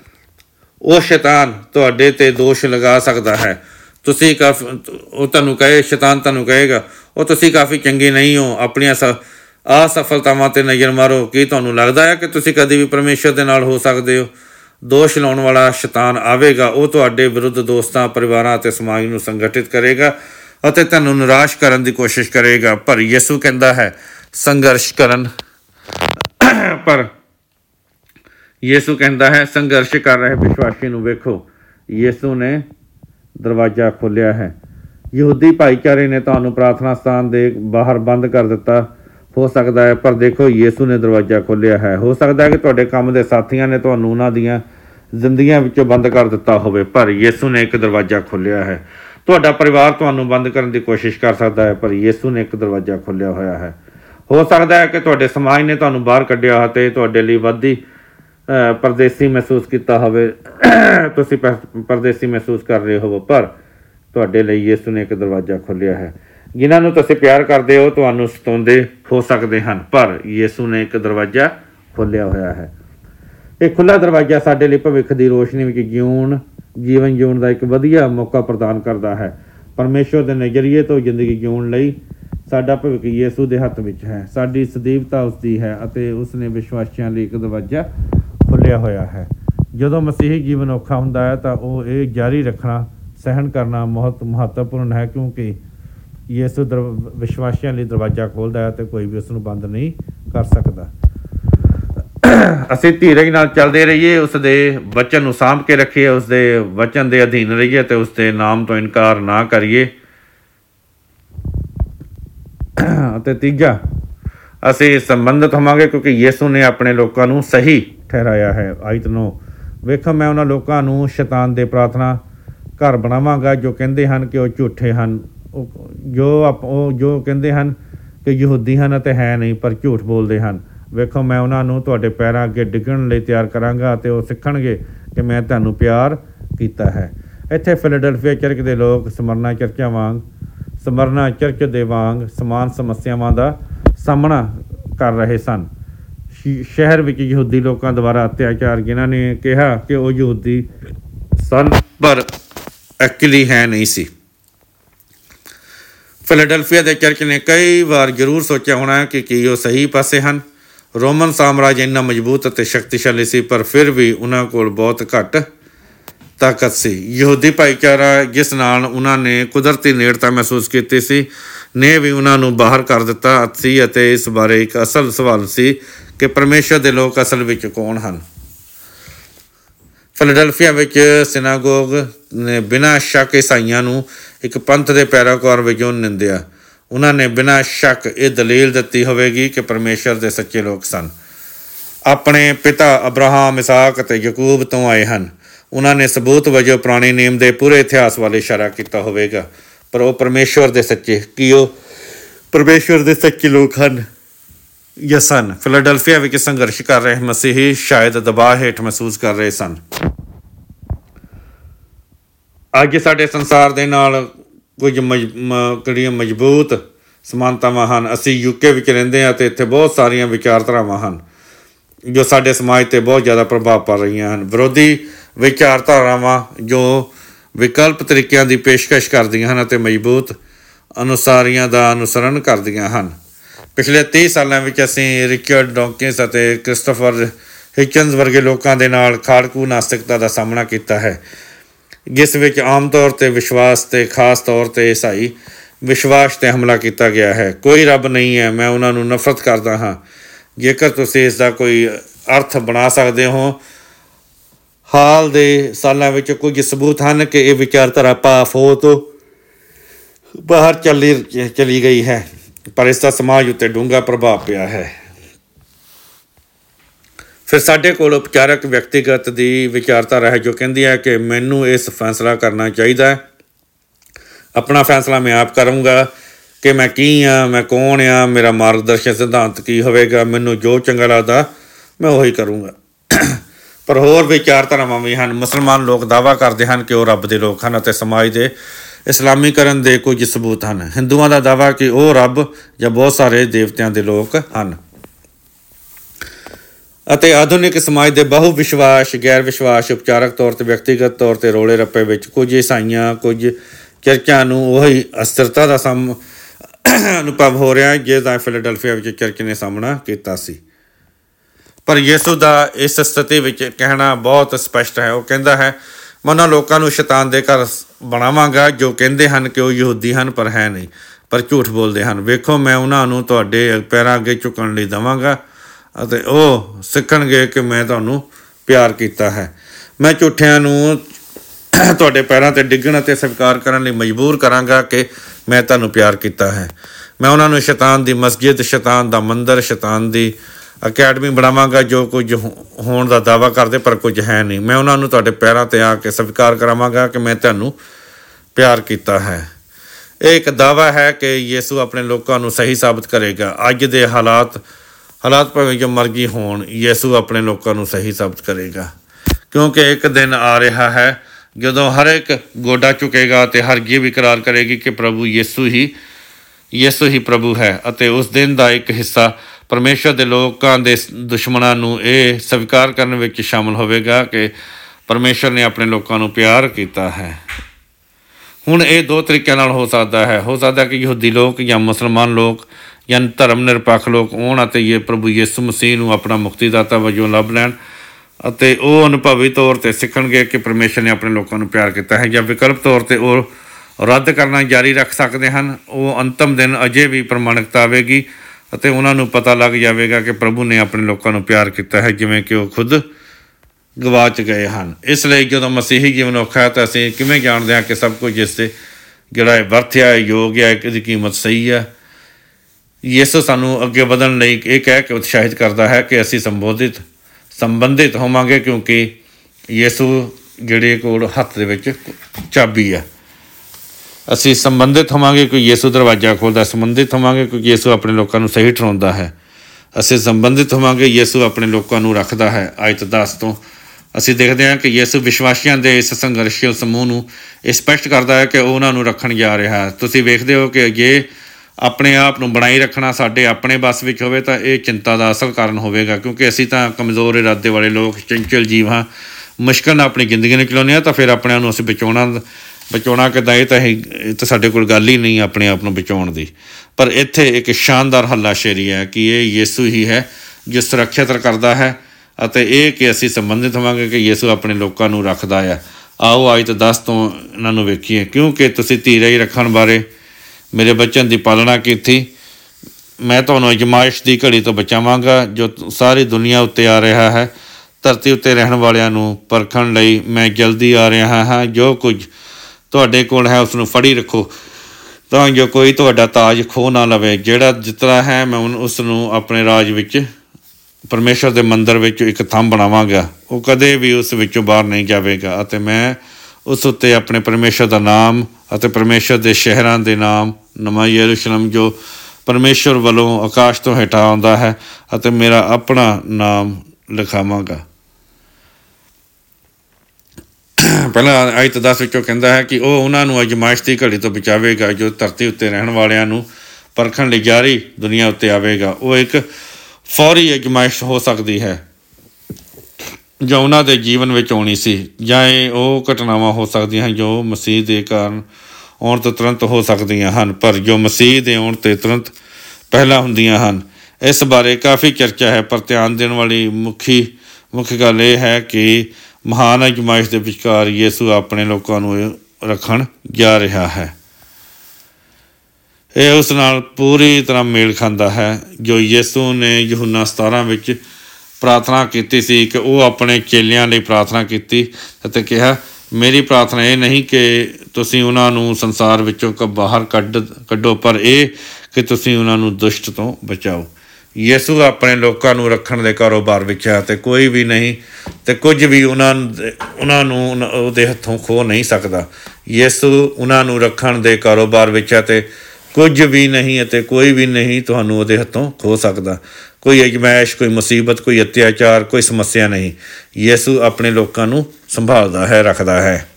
ਉਹ ਸ਼ੈਤਾਨ ਤੁਹਾਡੇ 'ਤੇ ਦੋਸ਼ ਲਗਾ ਸਕਦਾ ਹੈ, ਤੁਸੀਂ ਕਾਫੀ ਉਹ ਤੁਹਾਨੂੰ ਕਹੇ ਸ਼ੈਤਾਨ ਤੁਹਾਨੂੰ ਕਹੇਗਾ ਉਹ ਤੁਸੀਂ ਕਾਫੀ ਚੰਗੇ ਨਹੀਂ ਹੋ, ਆਪਣੀਆਂ ਸ ਅਸਫਲਤਾਵਾਂ 'ਤੇ ਨਜ਼ਰ ਮਾਰੋ, ਕੀ ਤੁਹਾਨੂੰ ਲੱਗਦਾ ਹੈ ਕਿ ਤੁਸੀਂ ਕਦੇ ਵੀ ਪਰਮੇਸ਼ਰ ਦੇ ਨਾਲ ਹੋ ਸਕਦੇ ਹੋ? ਦੋਸ਼ ਲਾਉਣ ਵਾਲਾ ਸ਼ੈਤਾਨ ਆਵੇਗਾ, ਉਹ ਤੁਹਾਡੇ ਵਿਰੁੱਧ ਦੋਸਤਾਂ, ਪਰਿਵਾਰਾਂ ਅਤੇ ਸਮਾਜ ਨੂੰ ਸੰਗਠਿਤ ਕਰੇਗਾ ਅਤੇ ਤੁਹਾਨੂੰ ਨਿਰਾਸ਼ ਕਰਨ ਦੀ ਕੋਸ਼ਿਸ਼ ਕਰੇਗਾ। ਪਰ ਯਿਸੂ ਕਹਿੰਦਾ ਹੈ ਸੰਘਰਸ਼ ਕਰਨ ਪਰ ਯਿਸੂ ਕਹਿੰਦਾ ਹੈ ਸੰਘਰਸ਼ ਕਰ ਰਹੇ ਵਿਸ਼ਵਾਸੀ ਨੂੰ ਵੇਖੋ, ਯਿਸੂ ਨੇ ਦਰਵਾਜ਼ਾ ਖੋਲ੍ਹਿਆ ਹੈ। ਯਹੂਦੀ ਭਾਈਚਾਰੇ ਨੇ ਤੁਹਾਨੂੰ ਪ੍ਰਾਰਥਨਾ ਸਥਾਨ ਦੇ ਬਾਹਰ ਬੰਦ ਕਰ ਦਿੱਤਾ ਹੋ ਸਕਦਾ ਹੈ, ਪਰ ਦੇਖੋ ਯਿਸੂ ਨੇ ਦਰਵਾਜ਼ਾ ਖੋਲ੍ਹਿਆ ਹੈ। ਹੋ ਸਕਦਾ ਹੈ ਕਿ ਤੁਹਾਡੇ ਕੰਮ ਦੇ ਸਾਥੀਆਂ ਨੇ ਤੁਹਾਨੂੰ ਉਹਨਾਂ ਦੀਆਂ ਜ਼ਿੰਦਗੀਆਂ ਵਿੱਚੋਂ ਬੰਦ ਕਰ ਦਿੱਤਾ ਹੋਵੇ, ਪਰ ਯਿਸੂ ਨੇ ਇੱਕ ਦਰਵਾਜ਼ਾ ਖੋਲ੍ਹਿਆ ਹੈ। ਤੁਹਾਡਾ ਪਰਿਵਾਰ ਤੁਹਾਨੂੰ ਬੰਦ ਕਰਨ ਦੀ ਕੋਸ਼ਿਸ਼ ਕਰ ਸਕਦਾ ਹੈ, ਪਰ ਯਿਸੂ ਨੇ ਇੱਕ ਦਰਵਾਜ਼ਾ ਖੋਲ੍ਹਿਆ ਹੋਇਆ ਹੈ। ਹੋ ਸਕਦਾ ਹੈ ਕਿ ਤੁਹਾਡੇ ਸਮਾਜ ਨੇ ਤੁਹਾਨੂੰ ਬਾਹਰ ਕੱਢਿਆ ਅਤੇ ਤੁਹਾਡੇ ਲਈ ਵੱਧਦੀ ਪਰਦੇਸੀ ਮਹਿਸੂਸ ਕੀਤਾ ਹੋਵੇ, ਤੁਸੀਂ ਪ ਪਰਦੇਸੀ ਮਹਿਸੂਸ ਕਰ ਰਹੇ ਹੋਵੋ, ਪਰ ਤੁਹਾਡੇ ਲਈ ਯਿਸੂ ਨੇ ਇੱਕ ਦਰਵਾਜ਼ਾ ਖੋਲ੍ਹਿਆ ਹੈ। ਜਿਨ੍ਹਾਂ ਨੂੰ ਤੁਸੀਂ ਪਿਆਰ ਕਰਦੇ ਹੋ ਤੁਹਾਨੂੰ ਸਤਾਉਂਦੇ ਹੋ ਸਕਦੇ ਹਨ, ਪਰ ਯਿਸੂ ਨੇ ਇੱਕ ਦਰਵਾਜ਼ਾ ਖੋਲ੍ਹਿਆ ਹੋਇਆ ਹੈ। ਇਹ ਖੁੱਲ੍ਹਾ ਦਰਵਾਜ਼ਾ ਸਾਡੇ ਲਈ ਭਵਿੱਖ ਦੀ ਰੋਸ਼ਨੀ ਵਿੱਚ ਜਿਉਣ ਜੀਵਨ ਜਿਉਣ ਦਾ ਇੱਕ ਵਧੀਆ ਮੌਕਾ ਪ੍ਰਦਾਨ ਕਰਦਾ ਹੈ। ਪਰਮੇਸ਼ੁਰ ਦੇ ਨਜ਼ਰੀਏ ਤੋਂ ਜ਼ਿੰਦਗੀ ਜਿਉਣ ਲਈ ਸਾਡਾ ਭਵਿੱਖ ਯਿਸੂ ਦੇ ਹੱਥ ਵਿੱਚ ਹੈ। ਸਾਡੀ ਸਦੀਵਤਾ ਉਸ ਦੀ ਹੈ ਅਤੇ ਉਸ ਨੇ ਵਿਸ਼ਵਾਸੀਆਂ ਲਈ ਇੱਕ ਦਰਵਾਜ਼ਾ ਖੋਲ੍ਹਿਆ ਹੋਇਆ ਹੈ। ਜਦੋਂ ਮਸੀਹੀ ਜੀਵਨ ਔਖਾ ਹੁੰਦਾ ਹੈ ਤਾਂ ਉਹ ਇਹ ਜਾਰੀ ਰੱਖਣਾ, ਸਹਿਣ ਕਰਨਾ ਬਹੁਤ ਮਹੱਤਵਪੂਰਨ ਹੈ, ਕਿਉਂਕਿ ਯਿਸੂ ਦਰ ਵਿਸ਼ਵਾਸੀਆਂ ਲਈ ਦਰਵਾਜ਼ਾ ਖੋਲ੍ਹਦਾ ਹੈ ਅਤੇ ਕੋਈ ਵੀ ਉਸ ਨੂੰ ਬੰਦ ਨਹੀਂ ਕਰ ਸਕਦਾ। ਅਸੀਂ ਧੀਰਜ ਨਾਲ ਚੱਲਦੇ ਰਹੀਏ, ਉਸ ਦੇ ਵਚਨ ਨੂੰ ਸਾਂਭ ਕੇ ਰੱਖੀਏ, ਉਸ ਦੇ ਵਚਨ ਦੇ ਅਧੀਨ ਰਹੀਏ ਅਤੇ ਉਸ ਦੇ ਨਾਮ ਤੋਂ ਇਨਕਾਰ ਨਾ ਕਰੀਏ। ਅਤੇ ਤੀਜਾ, ਅਸੀਂ ਸੰਬੰਧਿਤ ਹੋਵਾਂਗੇ ਕਿਉਂਕਿ ਯਿਸੂ ਨੇ ਆਪਣੇ ਲੋਕਾਂ ਨੂੰ ਸਹੀ ਠਹਿਰਾਇਆ ਹੈ। ਆਇਤ ਨੌ, ਵੇਖੋ ਮੈਂ ਉਹਨਾਂ ਲੋਕਾਂ ਨੂੰ ਸ਼ੈਤਾਨ ਦੇ ਪ੍ਰਾਰਥਨਾ ਘਰ ਬਣਾਵਾਂਗਾ ਜੋ ਕਹਿੰਦੇ ਹਨ ਕਿ ਉਹ ਝੂਠੇ ਹਨ, ਉਹ ਜੋ ਆਪ ਉਹ ਜੋ ਕਹਿੰਦੇ ਹਨ ਕਿ ਯਹੂਦੀ ਹਨ ਅਤੇ ਹੈ ਨਹੀਂ ਪਰ ਝੂਠ ਬੋਲਦੇ ਹਨ। ਵੇਖੋ ਮੈਂ ਉਹਨਾਂ ਨੂੰ ਤੁਹਾਡੇ ਪੈਰਾਂ ਅੱਗੇ ਡਿੱਗਣ ਲਈ ਤਿਆਰ ਕਰਾਂਗਾ ਅਤੇ ਉਹ ਸਿੱਖਣਗੇ ਕਿ ਮੈਂ ਤੁਹਾਨੂੰ ਪਿਆਰ ਕੀਤਾ ਹੈ। ਇੱਥੇ ਫਿਲਾਡੈਲਫੀਆ ਚਰਚ ਦੇ ਲੋਕ ਸਮਰਨਾ ਚਰਚਾਂ ਵਾਂਗ ਸਮਰਨਾ ਚਰਚ ਦੇ ਵਾਂਗ ਸਮਾਨ ਸਮੱਸਿਆਵਾਂ ਦਾ ਸਾਹਮਣਾ ਕਰ ਰਹੇ ਸਨ। ਸ਼ਹਿਰ ਵਿੱਚ ਯਹੂਦੀ ਲੋਕਾਂ ਦੁਆਰਾ ਅਤਿਆਚਾਰ, ਜਿਨ੍ਹਾਂ ਨੇ ਕਿਹਾ ਕਿ ਉਹ ਯਹੂਦੀ ਸਨ ਪਰ ਐਕਚੁਅਲੀ ਹੈ ਨਹੀਂ ਸੀ। ਫਿਲਾਡੈਲਫੀਆ ਦੇ ਚਰਚ ਨੇ ਕਈ ਵਾਰ ਜ਼ਰੂਰ ਸੋਚਿਆ ਹੋਣਾ ਕਿ ਕੀ ਉਹ ਸਹੀ ਪਾਸੇ ਹਨ। ਰੋਮਨ ਸਾਮਰਾਜ ਇੰਨਾ ਮਜ਼ਬੂਤ ਅਤੇ ਸ਼ਕਤੀਸ਼ਾਲੀ ਸੀ, ਪਰ ਫਿਰ ਵੀ ਉਹਨਾਂ ਕੋਲ ਬਹੁਤ ਘੱਟ ਤਾਕਤ ਸੀ। ਯਹੂਦੀ ਭਾਈਚਾਰਾ ਜਿਸ ਨਾਲ ਉਹਨਾਂ ਨੇ ਕੁਦਰਤੀ ਨੇੜਤਾ ਮਹਿਸੂਸ ਕੀਤੀ ਸੀ, ਨੇ ਵੀ ਉਹਨਾਂ ਨੂੰ ਬਾਹਰ ਕਰ ਦਿੱਤਾ ਸੀ ਅਤੇ ਇਸ ਬਾਰੇ ਇੱਕ ਅਸਲ ਸਵਾਲ ਸੀ ਕਿ ਪਰਮੇਸ਼ਰ ਦੇ ਲੋਕ ਅਸਲ ਵਿੱਚ ਕੌਣ ਹਨ। ਫਿਲਾਡੈਲਫੀਆ ਵਿੱਚ ਸਿਨਾਗੋਗ ਨੇ ਬਿਨਾਂ ਸ਼ੱਕ ਈਸਾਈਆਂ ਨੂੰ ਇੱਕ ਪੰਥ ਦੇ ਪੈਰੋਕਾਰ ਵਜੋਂ ਨਿੰਦਿਆ। ਉਹਨਾਂ ਨੇ ਬਿਨਾਂ ਸ਼ੱਕ ਇਹ ਦਲੀਲ ਦਿੱਤੀ ਹੋਵੇਗੀ ਕਿ ਪਰਮੇਸ਼ਰ ਦੇ ਸੱਚੇ ਲੋਕ ਸਨ, ਆਪਣੇ ਪਿਤਾ ਅਬਰਾਹਮ, ਇਸਾਕ ਅਤੇ ਯਕੂਬ ਤੋਂ ਆਏ ਹਨ। ਉਹਨਾਂ ਨੇ ਸਬੂਤ ਵਜੋਂ ਪੁਰਾਣੇ ਨਿਯਮ ਦੇ ਪੂਰੇ ਇਤਿਹਾਸ ਵੱਲ ਇਸ਼ਾਰਾ ਕੀਤਾ ਹੋਵੇਗਾ, ਪਰ ਉਹ ਪਰਮੇਸ਼ਵਰ ਦੇ ਸੱਚੇ ਕੀ ਉਹ ਪਰਮੇਸ਼ਵਰ ਦੇ ਸੱਚੇ ਲੋਕ ਹਨ ਜਾਂ ਸਨ। ਫਿਲਾਡੈਲਫੀਆ ਵਿੱਚ ਸੰਘਰਸ਼ ਕਰ ਰਹੇ ਮਸੀਹੀ ਸ਼ਾਇਦ ਦਬਾਅ ਹੇਠ ਮਹਿਸੂਸ ਕਰ ਰਹੇ ਸਨ। ਅੱਜ ਸਾਡੇ ਸੰਸਾਰ ਦੇ ਨਾਲ ਕੁਝ ਮਜ ਕਿਹੜੀਆਂ ਮਜ਼ਬੂਤ ਸਮਾਨਤਾਵਾਂ ਹਨ। ਅਸੀਂ ਯੂਕੇ ਵਿੱਚ ਰਹਿੰਦੇ ਹਾਂ ਅਤੇ ਇੱਥੇ ਬਹੁਤ ਸਾਰੀਆਂ ਵਿਚਾਰਧਾਰਾਵਾਂ ਹਨ ਜੋ ਸਾਡੇ ਸਮਾਜ 'ਤੇ ਬਹੁਤ ਜ਼ਿਆਦਾ ਪ੍ਰਭਾਵ ਪਾ ਰਹੀਆਂ ਹਨ। ਵਿਰੋਧੀ ਵਿਚਾਰਧਾਰਾਵਾਂ ਜੋ ਵਿਕਲਪ ਤਰੀਕਿਆਂ ਦੀ ਪੇਸ਼ਕਸ਼ ਕਰਦੀਆਂ ਹਨ ਅਤੇ ਮਜ਼ਬੂਤ ਅਨੁਸਾਰੀਆਂ ਦਾ ਅਨੁਸਰਨ ਕਰਦੀਆਂ ਹਨ। ਪਿਛਲੇ ਤੀਹ ਸਾਲਾਂ ਵਿੱਚ ਅਸੀਂ ਰਿਚਰਡ ਡੌਕਿੰਸ ਅਤੇ ਕ੍ਰਿਸਟੋਫਰ ਹਿਚਨਸ ਵਰਗੇ ਲੋਕਾਂ ਦੇ ਨਾਲ ਖਾੜਕੂ ਨਾਸਤਿਕਤਾ ਦਾ ਸਾਹਮਣਾ ਕੀਤਾ ਹੈ, ਜਿਸ ਵਿੱਚ ਆਮ ਤੌਰ 'ਤੇ ਵਿਸ਼ਵਾਸ 'ਤੇ, ਖਾਸ ਤੌਰ 'ਤੇ ਈਸਾਈ ਵਿਸ਼ਵਾਸ 'ਤੇ ਹਮਲਾ ਕੀਤਾ ਗਿਆ ਹੈ। ਕੋਈ ਰੱਬ ਨਹੀਂ ਹੈ, ਮੈਂ ਉਹਨਾਂ ਨੂੰ ਨਫ਼ਰਤ ਕਰਦਾ ਹਾਂ। ਜੇਕਰ ਤੁਸੀਂ ਇਸ ਦਾ ਕੋਈ ਅਰਥ ਬਣਾ ਸਕਦੇ ਹੋ, ਹਾਲ ਦੇ ਸਾਲਾਂ ਵਿੱਚ ਕੁਝ ਸਬੂਤ ਹਨ ਕਿ ਇਹ ਵਿਚਾਰਧਾਰਾ ਭਾਫ ਤੋਂ ਬਾਹਰ ਚੱਲੀ ਚਲੀ ਗਈ ਹੈ, ਪਰ ਇਸ ਦਾ ਸਮਾਜ ਉੱਤੇ ਡੂੰਘਾ ਪ੍ਰਭਾਵ ਪਿਆ ਹੈ। ਫਿਰ ਸਾਡੇ ਕੋਲ ਉਪਚਾਰਕ ਵਿਅਕਤੀਗਤ ਦੀ ਵਿਚਾਰਧਾਰਾ ਹੈ ਜੋ ਕਹਿੰਦੀ ਹੈ ਕਿ ਮੈਨੂੰ ਇਸ ਫੈਸਲਾ ਕਰਨਾ ਚਾਹੀਦਾ ਹੈ, ਆਪਣਾ ਫੈਸਲਾ ਮੈਂ ਆਪ ਕਰੂੰਗਾ ਕਿ ਮੈਂ ਕੀ ਹਾਂ, ਮੈਂ ਕੌਣ ਹਾਂ, ਮੇਰਾ ਮਾਰਗਦਰਸ਼ਨ ਸਿਧਾਂਤ ਕੀ ਹੋਵੇਗਾ, ਮੈਨੂੰ ਜੋ ਚੰਗਾ ਲੱਗਦਾ ਮੈਂ ਉਹੀ ਕਰੂੰਗਾ। ਪਰ ਹੋਰ ਵਿਚਾਰਧਾਰਾਵਾਂ ਵੀ ਹਨ। ਮੁਸਲਮਾਨ ਲੋਕ ਦਾਅਵਾ ਕਰਦੇ ਹਨ ਕਿ ਉਹ ਰੱਬ ਦੇ ਲੋਕ ਹਨ ਅਤੇ ਸਮਾਜ ਦੇ ਇਸਲਾਮੀਕਰਨ ਦੇ ਕੁਝ ਸਬੂਤ ਹਨ। ਹਿੰਦੂਆਂ ਦਾ ਦਾਅਵਾ ਕਿ ਉਹ ਰੱਬ ਜਾਂ ਬਹੁਤ ਸਾਰੇ ਦੇਵਤਿਆਂ ਦੇ ਲੋਕ ਹਨ ਅਤੇ ਆਧੁਨਿਕ ਸਮਾਜ ਦੇ ਬਹੁ ਵਿਸ਼ਵਾਸ, ਗੈਰ ਵਿਸ਼ਵਾਸ, ਉਪਚਾਰਕ ਤੌਰ 'ਤੇ, ਵਿਅਕਤੀਗਤ ਤੌਰ 'ਤੇ ਰੌਲੇ ਰੱਪੇ ਵਿੱਚ ਕੁਝ ਈਸਾਈਆਂ, ਕੁਝ ਚਰਚਾਂ ਨੂੰ ਉਹੀ ਅਸਥਿਰਤਾ ਦਾ ਸਾਹਮ ਅਨੁਭਵ ਹੋ ਰਿਹਾ ਜਿਹਦਾ ਫਿਲਾਡੈਲਫੀਆ ਵਿੱਚ ਚਰਚ ਨੇ ਸਾਹਮਣਾ ਕੀਤਾ ਸੀ। ਪਰ ਯਿਸੂ ਦਾ ਇਸ ਸਥਿਤੀ ਵਿੱਚ ਕਹਿਣਾ ਬਹੁਤ ਸਪਸ਼ਟ ਹੈ। ਉਹ ਕਹਿੰਦਾ ਹੈ, ਮੈਂ ਉਹਨਾਂ ਲੋਕਾਂ ਨੂੰ ਸ਼ੈਤਾਨ ਦੇ ਘਰ ਬਣਾਵਾਂਗਾ ਜੋ ਕਹਿੰਦੇ ਹਨ ਕਿ ਉਹ ਯਹੂਦੀ ਹਨ ਪਰ ਹੈ ਨਹੀਂ, ਪਰ ਝੂਠ ਬੋਲਦੇ ਹਨ। ਵੇਖੋ, ਮੈਂ ਉਹਨਾਂ ਨੂੰ ਤੁਹਾਡੇ ਪੈਰਾਂ ਅੱਗੇ ਝੁਕਣ ਲਈ ਦੇਵਾਂਗਾ ਅਤੇ ਉਹ ਸਿੱਖਣਗੇ ਕਿ ਮੈਂ ਤੁਹਾਨੂੰ ਪਿਆਰ ਕੀਤਾ ਹੈ। ਮੈਂ ਝੂਠਿਆਂ ਨੂੰ ਤੁਹਾਡੇ ਪੈਰਾਂ 'ਤੇ ਡਿੱਗਣ ਅਤੇ ਸਵੀਕਾਰ ਕਰਨ ਲਈ ਮਜਬੂਰ ਕਰਾਂਗਾ ਕਿ ਮੈਂ ਤੁਹਾਨੂੰ ਪਿਆਰ ਕੀਤਾ ਹੈ। ਮੈਂ ਉਹਨਾਂ ਨੂੰ ਸ਼ੈਤਾਨ ਦੀ ਮਸਜਿਦ, ਸ਼ੈਤਾਨ ਦਾ ਮੰਦਰ, ਸ਼ੈਤਾਨ ਦੀ ਅਕੈਡਮੀ ਬਣਾਵਾਂਗਾ ਜੋ ਕੁਝ ਹੋਣ ਦਾ ਦਾਅਵਾ ਕਰਦੇ ਪਰ ਕੁਝ ਹੈ ਨਹੀਂ। ਮੈਂ ਉਹਨਾਂ ਨੂੰ ਤੁਹਾਡੇ ਪੈਰਾਂ 'ਤੇ ਆ ਕੇ ਸਵੀਕਾਰ ਕਰਾਵਾਂਗਾ ਕਿ ਮੈਂ ਤੁਹਾਨੂੰ ਪਿਆਰ ਕੀਤਾ ਹੈ। ਇਹ ਇੱਕ ਦਾਅਵਾ ਹੈ ਕਿ ਯਿਸੂ ਆਪਣੇ ਲੋਕਾਂ ਨੂੰ ਸਹੀ ਸਾਬਤ ਕਰੇਗਾ। ਅੱਜ ਦੇ ਹਾਲਾਤ ਹਾਲਾਤ ਭਾਵੇਂ ਜੋ ਮਰਜ਼ੀ ਹੋਣ, ਯਿਸੂ ਆਪਣੇ ਲੋਕਾਂ ਨੂੰ ਸਹੀ ਸਾਬਤ ਕਰੇਗਾ, ਕਿਉਂਕਿ ਇੱਕ ਦਿਨ ਆ ਰਿਹਾ ਹੈ ਜਦੋਂ ਹਰ ਇੱਕ ਗੋਡਾ ਝੁਕੇਗਾ ਅਤੇ ਹਰ ਜੀਭ ਇਕਰਾਰ ਕਰੇਗੀ ਕਿ ਪ੍ਰਭੂ ਯਿਸੂ ਹੀ ਯਿਸੂ ਹੀ ਪ੍ਰਭੂ ਹੈ। ਅਤੇ ਉਸ ਦਿਨ ਦਾ ਇੱਕ ਹਿੱਸਾ ਪਰਮੇਸ਼ਰ ਦੇ ਲੋਕਾਂ ਦੇ ਦੁਸ਼ਮਣਾਂ ਨੂੰ ਇਹ ਸਵੀਕਾਰ ਕਰਨ ਵਿੱਚ ਸ਼ਾਮਲ ਹੋਵੇਗਾ ਕਿ ਪਰਮੇਸ਼ਰ ਨੇ ਆਪਣੇ ਲੋਕਾਂ ਨੂੰ ਪਿਆਰ ਕੀਤਾ ਹੈ। ਹੁਣ ਇਹ ਦੋ ਤਰੀਕਿਆਂ ਨਾਲ ਹੋ ਸਕਦਾ ਹੈ। ਹੋ ਸਕਦਾ ਕਿ ਯਹੂਦੀ ਲੋਕ ਜਾਂ ਮੁਸਲਮਾਨ ਲੋਕ ਜਾਂ ਧਰਮ ਨਿਰਪੱਖ ਲੋਕ ਆਉਣ ਅਤੇ ਇਹ ਪ੍ਰਭੂ ਯਿਸੂ ਮਸੀਹ ਨੂੰ ਆਪਣਾ ਮੁਕਤੀਦਾਤਾ ਵਜੋਂ ਲੱਭ ਲੈਣ ਅਤੇ ਉਹ ਅਨੁਭਵੀ ਤੌਰ 'ਤੇ ਸਿੱਖਣਗੇ ਕਿ ਪਰਮੇਸ਼ਰ ਨੇ ਆਪਣੇ ਲੋਕਾਂ ਨੂੰ ਪਿਆਰ ਕੀਤਾ ਹੈ, ਜਾਂ ਵਿਕਲਪ ਤੌਰ 'ਤੇ ਉਹ ਰੱਦ ਕਰਨਾ ਜਾਰੀ ਰੱਖ ਸਕਦੇ ਹਨ। ਉਹ ਅੰਤਮ ਦਿਨ ਅਜੇ ਵੀ ਪ੍ਰਮਾਣਿਕਤਾ ਆਵੇਗੀ ਅਤੇ ਉਹਨਾਂ ਨੂੰ ਪਤਾ ਲੱਗ ਜਾਵੇਗਾ ਕਿ ਪ੍ਰਭੂ ਨੇ ਆਪਣੇ ਲੋਕਾਂ ਨੂੰ ਪਿਆਰ ਕੀਤਾ ਹੈ ਜਿਵੇਂ ਕਿ ਉਹ ਖੁਦ ਗਵਾਚ ਗਏ ਹਨ। ਇਸ ਲਈ ਜਦੋਂ ਮਸੀਹੀ ਜੀਵਨ ਔਖਾ ਹੈ ਤਾਂ ਅਸੀਂ ਕਿਵੇਂ ਜਾਣਦੇ ਹਾਂ ਕਿ ਸਭ ਕੁਝ ਇਸ 'ਤੇ ਜਿਹੜਾ ਹੈ ਵਰਤਿਆ ਯੋਗ ਹੈ, ਇਹਦੀ ਕੀਮਤ ਸਹੀ ਹੈ। ਯਿਸੂ ਸਾਨੂੰ ਅੱਗੇ ਵਧਣ ਲਈ ਇਹ ਕਹਿ ਕੇ ਉਤਸ਼ਾਹਿਤ ਕਰਦਾ ਹੈ ਕਿ ਅਸੀਂ ਸੰਬੋਧਿਤ ਸੰਬੰਧਿਤ ਹੋਵਾਂਗੇ, ਕਿਉਂਕਿ ਯਿਸੂ ਜਿਹੜੇ ਕੋਲ ਹੱਥ ਦੇ ਵਿੱਚ ਚਾਬੀ ਹੈ। ਅਸੀਂ ਸੰਬੰਧਿਤ ਹੋਵਾਂਗੇ ਕਿਉਂਕਿ ਯਿਸੂ ਦਰਵਾਜ਼ਾ ਖੋਲ੍ਹਦਾ, ਸੰਬੰਧਿਤ ਹੋਵਾਂਗੇ ਕਿਉਂਕਿ ਯਿਸੂ ਆਪਣੇ ਲੋਕਾਂ ਨੂੰ ਸਹੀ ਠਹਿਰਾਉਂਦਾ ਹੈ। ਅਸੀਂ ਸੰਬੰਧਿਤ ਹੋਵਾਂਗੇ, ਯਿਸੂ ਆਪਣੇ ਲੋਕਾਂ ਨੂੰ ਰੱਖਦਾ ਹੈ। ਆਇਤ ਦਸ ਤੋਂ ਅਸੀਂ ਦੇਖਦੇ ਹਾਂ ਕਿ ਯਿਸੂ ਵਿਸ਼ਵਾਸੀਆਂ ਦੇ ਇਸ ਸੰਘਰਸ਼ੀਲ ਸਮੂਹ ਨੂੰ ਇਹ ਸਪਸ਼ਟ ਕਰਦਾ ਹੈ ਕਿ ਉਹ ਉਹਨਾਂ ਨੂੰ ਰੱਖਣ ਜਾ ਰਿਹਾ ਹੈ। ਤੁਸੀਂ ਵੇਖਦੇ ਹੋ ਕਿ ਜੇ ਆਪਣੇ ਆਪ ਨੂੰ ਬਣਾਈ ਰੱਖਣਾ ਸਾਡੇ ਆਪਣੇ ਵੱਸ ਵਿੱਚ ਹੋਵੇ ਤਾਂ ਇਹ ਚਿੰਤਾ ਦਾ ਅਸਲ ਕਾਰਨ ਹੋਵੇਗਾ, ਕਿਉਂਕਿ ਅਸੀਂ ਤਾਂ ਕਮਜ਼ੋਰ ਇਰਾਦੇ ਵਾਲੇ ਲੋਕ, ਚੰਚਲ ਜੀਵ ਹਾਂ, ਮੁਸ਼ਕਿਲ ਨਾਲ ਆਪਣੀ ਜ਼ਿੰਦਗੀ ਨੂੰ ਚਲਾਉਂਦੇ ਹਾਂ। ਤਾਂ ਫਿਰ ਆਪਣਿਆਂ ਨੂੰ ਅਸੀਂ ਬਚਾਉਣਾ ਬਚਾਉਣਾ ਕਿੱਦਾਂ? ਇਹ ਤਾਂ ਇਹ ਇਹ ਤਾਂ ਸਾਡੇ ਕੋਲ ਗੱਲ ਹੀ ਨਹੀਂ ਆਪਣੇ ਆਪ ਨੂੰ ਬਚਾਉਣ ਦੀ। ਪਰ ਇੱਥੇ ਇੱਕ ਸ਼ਾਨਦਾਰ ਹੱਲਾਸ਼ੇਰੀ ਹੈ ਕਿ ਇਹ ਯਿਸੂ ਹੀ ਹੈ ਜੋ ਸੁਰੱਖਿਅਤ ਕਰਦਾ ਹੈ ਅਤੇ ਇਹ ਕਿ ਅਸੀਂ ਸੰਬੰਧਿਤ ਹੋਵਾਂਗੇ ਕਿ ਯਿਸੂ ਆਪਣੇ ਲੋਕਾਂ ਨੂੰ ਰੱਖਦਾ ਹੈ। ਆਓ ਆਇਤ ਦਸ ਤੋਂ ਇਹਨਾਂ ਨੂੰ ਵੇਖੀਏ। ਕਿਉਂਕਿ ਤੁਸੀਂ ਧੀਰਜ ਰੱਖਣ ਬਾਰੇ ਮੇਰੇ ਬਚਨ ਦੀ ਪਾਲਣਾ ਕੀਤੀ, ਮੈਂ ਤੁਹਾਨੂੰ ਅਜ਼ਮਾਇਸ਼ ਦੀ ਘੜੀ ਤੋਂ ਬਚਾਵਾਂਗਾ ਜੋ ਸਾਰੀ ਦੁਨੀਆ ਉੱਤੇ ਆ ਰਿਹਾ ਹੈ। ਧਰਤੀ ਉੱਤੇ ਰਹਿਣ ਵਾਲਿਆਂ ਨੂੰ ਪਰਖਣ ਲਈ ਮੈਂ ਜਲਦੀ ਆ ਰਿਹਾ ਹਾਂ। ਜੋ ਕੁਝ ਤੁਹਾਡੇ ਕੋਲ ਹੈ ਉਸ ਨੂੰ ਫੜੀ ਰੱਖੋ ਤਾਂ ਜੋ ਕੋਈ ਤੁਹਾਡਾ ਤਾਜ ਖੋਹ ਨਾ ਲਵੇ। ਜਿਹੜਾ ਜਿਤਨਾ ਹੈ ਮੈਂ ਉਸ ਨੂੰ ਆਪਣੇ ਰਾਜ ਵਿੱਚ ਪਰਮੇਸ਼ਰ ਦੇ ਮੰਦਰ ਵਿੱਚ ਇੱਕ ਥੰਮ ਬਣਾਵਾਂਗਾ, ਉਹ ਕਦੇ ਵੀ ਉਸ ਵਿੱਚੋਂ ਬਾਹਰ ਨਹੀਂ ਜਾਵੇਗਾ। ਅਤੇ ਮੈਂ ਉਸ ਉੱਤੇ ਆਪਣੇ ਪਰਮੇਸ਼ਰ ਦਾ ਨਾਮ ਅਤੇ ਪਰਮੇਸ਼ਰ ਦੇ ਸ਼ਹਿਰਾਂ ਦੇ ਨਾਮ, ਨਵਾਂ ਯਰੂਸ਼ਲਮ ਜੋ ਪਰਮੇਸ਼ਰ ਵੱਲੋਂ ਆਕਾਸ਼ ਤੋਂ ਹੇਠਾਂ ਆਉਂਦਾ ਹੈ, ਅਤੇ ਮੇਰਾ ਆਪਣਾ ਨਾਮ ਲਿਖਾਵਾਂਗਾ। ਪਹਿਲਾਂ ਆਇਤ ਦਸ ਵਿੱਚੋਂ ਕਹਿੰਦਾ ਹੈ ਕਿ ਉਹ ਉਹਨਾਂ ਨੂੰ ਅਜ਼ਮਾਇਸ਼ ਦੀ ਘੜੀ ਤੋਂ ਬਚਾਵੇਗਾ ਜੋ ਧਰਤੀ ਉੱਤੇ ਰਹਿਣ ਵਾਲਿਆਂ ਨੂੰ ਪਰਖਣ ਲਈ ਜਾਰੀ ਦੁਨੀਆ ਉੱਤੇ ਆਵੇਗਾ। ਉਹ ਇੱਕ ਫੌਰੀ ਅਜ਼ਮਾਇਸ਼ ਹੋ ਸਕਦੀ ਹੈ ਜੋ ਉਹਨਾਂ ਦੇ ਜੀਵਨ ਵਿੱਚ ਆਉਣੀ ਸੀ, ਜਾਂ ਇਹ ਉਹ ਘਟਨਾਵਾਂ ਹੋ ਸਕਦੀਆਂ ਹਨ ਜੋ ਮਸੀਹ ਦੇ ਕਾਰਨ ਆਉਣ ਤੋਂ ਤੁਰੰਤ ਹੋ ਸਕਦੀਆਂ ਹਨ, ਪਰ ਜੋ ਮਸੀਹ ਦੇ ਆਉਣ 'ਤੇ ਤੁਰੰਤ ਪਹਿਲਾਂ ਹੁੰਦੀਆਂ ਹਨ। ਇਸ ਬਾਰੇ ਕਾਫੀ ਚਰਚਾ ਹੈ, ਪਰ ਧਿਆਨ ਦੇਣ ਵਾਲੀ ਮੁੱਖੀ ਮੁੱਖ ਗੱਲ ਇਹ ਹੈ ਕਿ ਮਹਾਨ ਅਜ਼ਮਾਇਸ਼ ਦੇ ਵਿਚਕਾਰ ਯਿਸੂ ਆਪਣੇ ਲੋਕਾਂ ਨੂੰ ਰੱਖਣ ਜਾ ਰਿਹਾ ਹੈ। ਇਹ ਉਸ ਨਾਲ ਪੂਰੀ ਤਰ੍ਹਾਂ ਮੇਲ ਖਾਂਦਾ ਹੈ ਜੋ ਯਿਸੂ ਨੇ ਯਹੂਨਾ ਸਤਾਰਾਂ ਵਿੱਚ ਪ੍ਰਾਰਥਨਾ ਕੀਤੀ ਸੀ ਕਿ ਉਹ ਆਪਣੇ ਚੇਲਿਆਂ ਲਈ ਪ੍ਰਾਰਥਨਾ ਕੀਤੀ ਅਤੇ ਕਿਹਾ, ਮੇਰੀ ਪ੍ਰਾਰਥਨਾ ਇਹ ਨਹੀਂ ਕਿ ਤੁਸੀਂ ਉਹਨਾਂ ਨੂੰ ਸੰਸਾਰ ਵਿੱਚੋਂ ਕ ਬਾਹਰ ਕੱਢ ਕੱਢੋ ਪਰ ਇਹ ਕਿ ਤੁਸੀਂ ਉਹਨਾਂ ਨੂੰ ਦੁਸ਼ਟ ਤੋਂ ਬਚਾਓ। ਯਿਸੂ ਆਪਣੇ ਲੋਕਾਂ ਨੂੰ ਰੱਖਣ ਦੇ ਕਾਰੋਬਾਰ ਵਿੱਚ ਹੈ ਅਤੇ ਕੋਈ ਵੀ ਨਹੀਂ ਅਤੇ ਕੁਝ ਵੀ ਉਹਨਾਂ ਉਹਨਾਂ ਨੂੰ ਉਹਦੇ ਹੱਥੋਂ ਖੋਹ ਨਹੀਂ ਸਕਦਾ। ਯਿਸੂ ਉਹਨਾਂ ਨੂੰ ਰੱਖਣ ਦੇ ਕਾਰੋਬਾਰ ਵਿੱਚ ਹੈ ਅਤੇ ਕੁਝ ਵੀ ਨਹੀਂ ਅਤੇ ਕੋਈ ਵੀ ਨਹੀਂ ਤੁਹਾਨੂੰ ਉਹਦੇ ਹੱਥੋਂ ਖੋਹ ਸਕਦਾ। ਕੋਈ ਅਜ਼ਮਾਇਸ਼, ਕੋਈ ਮੁਸੀਬਤ, ਕੋਈ ਅਤਿਆਚਾਰ, ਕੋਈ ਸਮੱਸਿਆ ਨਹੀਂ। ਯਿਸੂ ਆਪਣੇ ਲੋਕਾਂ ਨੂੰ ਸੰਭਾਲਦਾ ਹੈ, ਰੱਖਦਾ ਹੈ।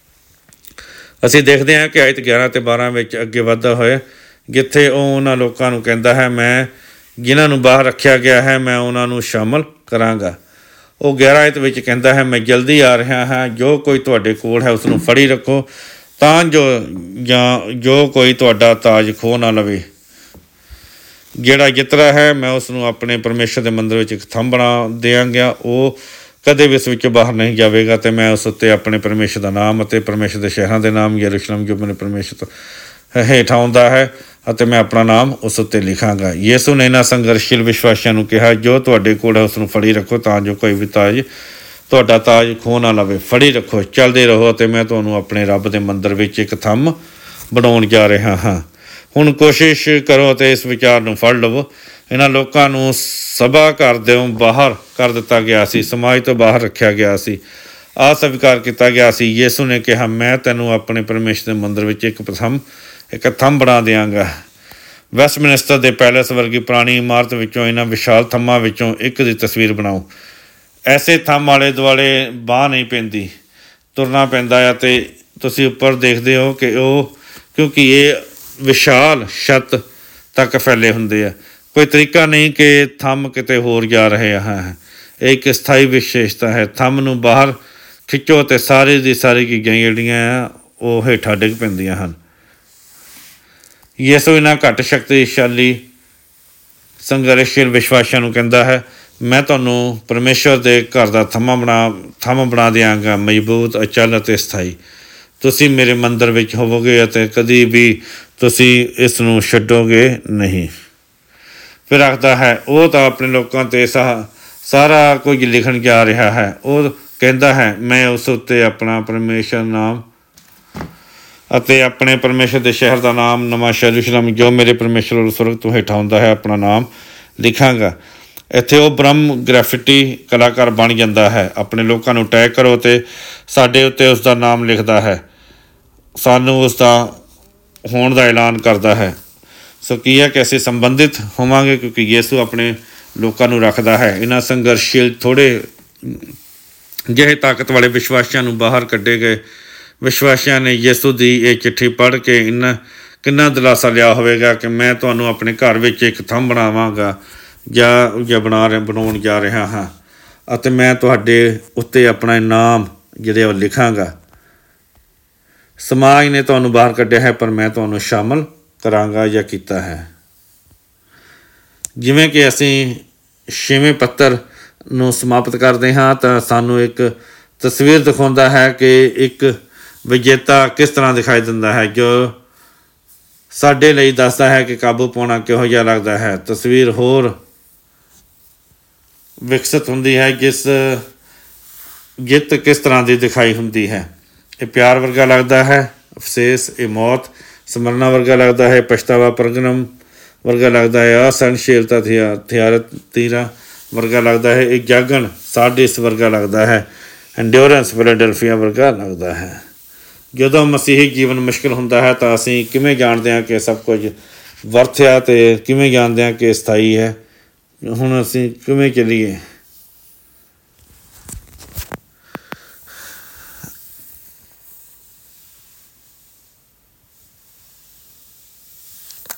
ਅਸੀਂ ਦੇਖਦੇ ਹਾਂ ਕਿ ਆਇਤ ਗਿਆਰਾਂ ਅਤੇ ਬਾਰਾਂ ਵਿੱਚ ਅੱਗੇ ਵੱਧਦਾ ਹੋਇਆ, ਜਿੱਥੇ ਉਹ ਉਹਨਾਂ ਲੋਕਾਂ ਨੂੰ ਕਹਿੰਦਾ ਹੈ, ਮੈਂ ਜਿਨ੍ਹਾਂ ਨੂੰ ਬਾਹਰ ਰੱਖਿਆ ਗਿਆ ਹੈ ਮੈਂ ਉਹਨਾਂ ਨੂੰ ਸ਼ਾਮਲ ਕਰਾਂਗਾ। ਉਹ ਗਿਆਰਾਂ ਆਇਤ ਵਿੱਚ ਕਹਿੰਦਾ ਹੈ, ਮੈਂ ਜਲਦੀ ਆ ਰਿਹਾ ਹਾਂ, ਜੋ ਕੋਈ ਤੁਹਾਡੇ ਕੋਲ ਹੈ ਉਸ ਨੂੰ ਫੜੀ ਰੱਖੋ ਤਾਂ ਜੋ ਜਾਂ ਜੋ ਕੋਈ ਤੁਹਾਡਾ ਤਾਜ ਖੋਹ ਨਾ ਲਵੇ। ਜਿਹੜਾ ਜਿੱਤਦਾ ਹੈ ਮੈਂ ਉਸ ਨੂੰ ਆਪਣੇ ਪਰਮੇਸ਼ਰ ਦੇ ਮੰਦਰ ਵਿੱਚ ਇੱਕ ਥੰਮ ਬਣਾ ਦਿਆਂਗਾ, ਉਹ ਕਦੇ ਵੀ ਇਸ ਵਿੱਚੋਂ ਬਾਹਰ ਨਹੀਂ ਜਾਵੇਗਾ ਅਤੇ ਮੈਂ ਉਸ ਉੱਤੇ ਆਪਣੇ ਪਰਮੇਸ਼ਰ ਦਾ ਨਾਮ ਅਤੇ ਪਰਮੇਸ਼ਰ ਦੇ ਸ਼ਹਿਰਾਂ ਦੇ ਨਾਮ, ਯਰੂਸ਼ਲਮ ਜੋ ਮੇਰੇ ਪਰਮੇਸ਼ਰ ਤੋਂ ਹੇਠ ਆਉਂਦਾ ਹੈ, ਅਤੇ ਮੈਂ ਆਪਣਾ ਨਾਮ ਉਸ ਉੱਤੇ ਲਿਖਾਂਗਾ। ਯਿਸੂ ਨੇ ਇਹਨਾਂ ਸੰਘਰਸ਼ੀਲ ਵਿਸ਼ਵਾਸੀਆਂ ਨੂੰ ਕਿਹਾ, ਜੋ ਤੁਹਾਡੇ ਕੋਲ ਹੈ ਉਸ ਨੂੰ ਫੜੀ ਰੱਖੋ ਤਾਂ ਜੋ ਕੋਈ ਵੀ ਤਾਜ ਤੁਹਾਡਾ ਤਾਜ ਖੋਹ ਨਾ ਲਵੇ। ਫੜੀ ਰੱਖੋ, ਚੱਲਦੇ ਰਹੋ ਅਤੇ ਮੈਂ ਤੁਹਾਨੂੰ ਆਪਣੇ ਰੱਬ ਦੇ ਮੰਦਰ ਵਿੱਚ ਇੱਕ ਥੰਮ ਬਣਾਉਣ ਜਾ ਰਿਹਾ ਹਾਂ। ਹੁਣ ਕੋਸ਼ਿਸ਼ ਕਰੋ ਅਤੇ ਇਸ ਵਿਚਾਰ ਨੂੰ ਫੜ ਲਵੋ। ਇਹਨਾਂ ਲੋਕਾਂ ਨੂੰ ਸਭਾ ਘਰ ਦੇ ਬਾਹਰ ਕਰ ਦਿੱਤਾ ਗਿਆ ਸੀ, ਸਮਾਜ ਤੋਂ ਬਾਹਰ ਰੱਖਿਆ ਗਿਆ ਸੀ, ਅਸਵੀਕਾਰ ਕੀਤਾ ਗਿਆ ਸੀ। ਯਿਸੂ ਨੇ ਕਿਹਾ, ਮੈਂ ਤੈਨੂੰ ਆਪਣੇ ਪਰਮੇਸ਼ਰ ਦੇ ਮੰਦਰ ਵਿੱਚ ਇੱਕ ਥੰਮ ਇੱਕ ਥੰਮ ਬਣਾ ਦਿਆਂਗਾ। ਵੈਸਟਮਿਨਿਸਟਰ ਦੇ ਪੈਲੇਸ ਵਰਗੀ ਪੁਰਾਣੀ ਇਮਾਰਤ ਵਿੱਚੋਂ ਇਹਨਾਂ ਵਿਸ਼ਾਲ ਥੰਮਾਂ ਵਿੱਚੋਂ ਇੱਕ ਦੀ ਤਸਵੀਰ ਬਣਾਓ। ਐਸੇ ਥੰਮ ਆਲੇ ਦੁਆਲੇ ਬਾਂਹ ਨਹੀਂ ਪੈਂਦੀ, ਤੁਰਨਾ ਪੈਂਦਾ ਹੈ ਅਤੇ ਤੁਸੀਂ ਉੱਪਰ ਦੇਖਦੇ ਹੋ ਕਿ ਉਹ ਕਿਉਂਕਿ ਇਹ ਵਿਸ਼ਾਲ ਛੱਤ ਤੱਕ ਫੈਲੇ ਹੁੰਦੇ ਆ। ਕੋਈ ਤਰੀਕਾ ਨਹੀਂ ਕਿ ਥੰਮ ਕਿਤੇ ਹੋਰ ਜਾ ਰਹੇ ਹੈ। ਇਹ ਇੱਕ ਸਥਾਈ ਵਿਸ਼ੇਸ਼ਤਾ ਹੈ। ਥੰਮ ਨੂੰ ਬਾਹਰ ਖਿੱਚੋ ਅਤੇ ਸਾਰੇ ਦੀ ਸਾਰੀ ਚੀਜ਼ਾਂ ਜਿਹੜੀਆਂ ਆ ਉਹ ਹੇਠਾਂ ਡਿੱਗ ਪੈਂਦੀਆਂ ਹਨ। ਯਿਸੂ ਇਹਨਾਂ ਘੱਟ ਸ਼ਕਤੀਸ਼ਾਲੀ ਸੰਘਰਸ਼ੀਲ ਵਿਸ਼ਵਾਸੀਆਂ ਨੂੰ ਕਹਿੰਦਾ ਹੈ, ਮੈਂ ਤੁਹਾਨੂੰ ਪਰਮੇਸ਼ਰ ਦੇ ਘਰ ਦਾ ਥੰਮਾ ਬਣਾ ਥੰਮ ਬਣਾ ਦਿਆਂਗਾ, ਮਜ਼ਬੂਤ, ਅਚਲ ਅਤੇ ਸਥਾਈ। ਤੁਸੀਂ ਮੇਰੇ ਮੰਦਰ ਵਿੱਚ ਹੋਵੋਗੇ ਅਤੇ ਕਦੀ ਵੀ ਤੁਸੀਂ ਇਸ ਨੂੰ ਛੱਡੋਗੇ ਨਹੀਂ। ਫਿਰ ਆਖਦਾ ਹੈ, ਉਹ ਤਾਂ ਆਪਣੇ ਲੋਕਾਂ 'ਤੇ ਸਾ ਸਾਰਾ ਕੁਝ ਲਿਖਣ ਜਾ ਰਿਹਾ ਹੈ। ਉਹ ਕਹਿੰਦਾ ਹੈ, ਮੈਂ ਉਸ ਉੱਤੇ ਆਪਣਾ ਪਰਮੇਸ਼ਰ ਨਾਮ ਅਤੇ ਆਪਣੇ ਪਰਮੇਸ਼ਰ ਦੇ ਸ਼ਹਿਰ ਦਾ ਨਾਮ, ਨਵਾਂ ਯਰੂਸ਼ਲਮ ਜੋ ਮੇਰੇ ਪਰਮੇਸ਼ਰ ਸੁਰਗ ਤੋਂ ਹੇਠਾਂ ਹੁੰਦਾ ਹੈ, ਆਪਣਾ ਨਾਮ ਲਿਖਾਂਗਾ। ਇੱਥੇ ਉਹ ਬ੍ਰਹਮ ਗ੍ਰੈਫਿਟੀ ਕਲਾਕਾਰ ਬਣ ਜਾਂਦਾ ਹੈ। ਆਪਣੇ ਲੋਕਾਂ ਨੂੰ ਟੈਗ ਕਰੋ ਅਤੇ ਸਾਡੇ ਉੱਤੇ ਉਸ ਦਾ ਨਾਮ ਲਿਖਦਾ ਹੈ, ਸਾਨੂੰ ਉਸ ਦਾ ਹੋਣ ਦਾ ਐਲਾਨ ਕਰਦਾ ਹੈ। ਸੋ ਕੀ ਹੈ ਕਿ ਅਸੀਂ ਸੰਬੰਧਿਤ ਹੋਵਾਂਗੇ ਕਿਉਂਕਿ ਯਿਸੂ ਆਪਣੇ ਲੋਕਾਂ ਨੂੰ ਰੱਖਦਾ ਹੈ। ਇਹਨਾਂ ਸੰਘਰਸ਼ੀਲ ਥੋੜ੍ਹੇ ਜਿਹੇ ਤਾਕਤ ਵਾਲੇ ਵਿਸ਼ਵਾਸੀਆਂ ਨੂੰ ਬਾਹਰ ਕੱਢੇ ਗਏ ਵਿਸ਼ਵਾਸੀਆਂ ਨੇ ਯਿਸੂ ਦੀ ਇਹ ਚਿੱਠੀ ਪੜ੍ਹ ਕੇ ਇੰਨਾ ਕਿੰਨਾ ਦਿਲਾਸਾ ਲਿਆ ਹੋਵੇਗਾ ਕਿ ਮੈਂ ਤੁਹਾਨੂੰ ਆਪਣੇ ਘਰ ਵਿੱਚ ਇੱਕ ਥੰਮ ਬਣਾਵਾਂਗਾ ਜਾਂ ਜਾਂ ਬਣਾ ਰਿਹਾ ਬਣਾਉਣ ਜਾ ਰਿਹਾ ਹਾਂ ਅਤੇ ਮੈਂ ਤੁਹਾਡੇ ਉੱਤੇ ਆਪਣਾ ਇਨਾਮ ਜਿਹੜੇ ਉਹ ਲਿਖਾਂਗਾ। ਸਮਾਜ ਨੇ ਤੁਹਾਨੂੰ ਬਾਹਰ ਕੱਢਿਆ ਹੈ ਪਰ ਮੈਂ ਤੁਹਾਨੂੰ ਸ਼ਾਮਲ ਕਰਾਂਗਾ ਜਾਂ ਕੀਤਾ ਹੈ। ਜਿਵੇਂ ਕਿ ਅਸੀਂ ਛੇਵੇਂ ਪੱਤਰ ਨੂੰ ਸਮਾਪਤ ਕਰਦੇ ਹਾਂ ਤਾਂ ਸਾਨੂੰ ਇੱਕ ਤਸਵੀਰ ਦਿਖਾਉਂਦਾ ਹੈ ਕਿ ਇੱਕ ਵਿਜੇਤਾ ਕਿਸ ਤਰ੍ਹਾਂ ਦਿਖਾਈ ਦਿੰਦਾ ਹੈ, ਜੋ ਸਾਡੇ ਲਈ ਦੱਸਦਾ ਹੈ ਕਿ ਕਾਬੂ ਪਾਉਣਾ ਕਿਹੋ ਜਿਹਾ ਲੱਗਦਾ ਹੈ। ਤਸਵੀਰ ਹੋਰ ਵਿਕਸਿਤ ਹੁੰਦੀ ਹੈ, ਜਿਸ ਜਿੱਤ ਕਿਸ ਤਰ੍ਹਾਂ ਦੀ ਦਿਖਾਈ ਹੁੰਦੀ ਹੈ। ਇਹ ਪਿਆਰ ਵਰਗਾ ਲੱਗਦਾ ਹੈ, ਅਫਸੇਸ ਇਹ ਮੌਤ, ਸਮਰਨਾ ਵਰਗਾ ਲੱਗਦਾ ਹੈ, ਪਛਤਾਵਾ ਪ੍ਰਗਨਮ ਵਰਗਾ ਲੱਗਦਾ ਹੈ, ਅਸਹਿਣਸ਼ੀਲਤਾ ਥਿਆ ਥਿਆਰਤ ਤੀਰਾ ਵਰਗਾ ਲੱਗਦਾ ਹੈ, ਇਹ ਜਾਗਣ ਸਾਡਿਸ ਵਰਗਾ ਲੱਗਦਾ ਹੈ, ਐਂਡਿਓਰੈਂਸ ਫਿਲਾਡੈਲਫੀਆ ਵਰਗਾ ਲੱਗਦਾ ਹੈ। ਜਦੋਂ ਮਸੀਹੀ ਜੀਵਨ ਮੁਸ਼ਕਿਲ ਹੁੰਦਾ ਹੈ ਤਾਂ ਅਸੀਂ ਕਿਵੇਂ ਜਾਣਦੇ ਹਾਂ ਕਿ ਸਭ ਕੁਝ ਵਰਤਿਆ ਅਤੇ ਕਿਵੇਂ ਜਾਣਦੇ ਹਾਂ ਕਿ ਸਥਾਈ ਹੈ। ਹੁਣ ਅਸੀਂ ਕਿਵੇਂ ਚੱਲੀਏ?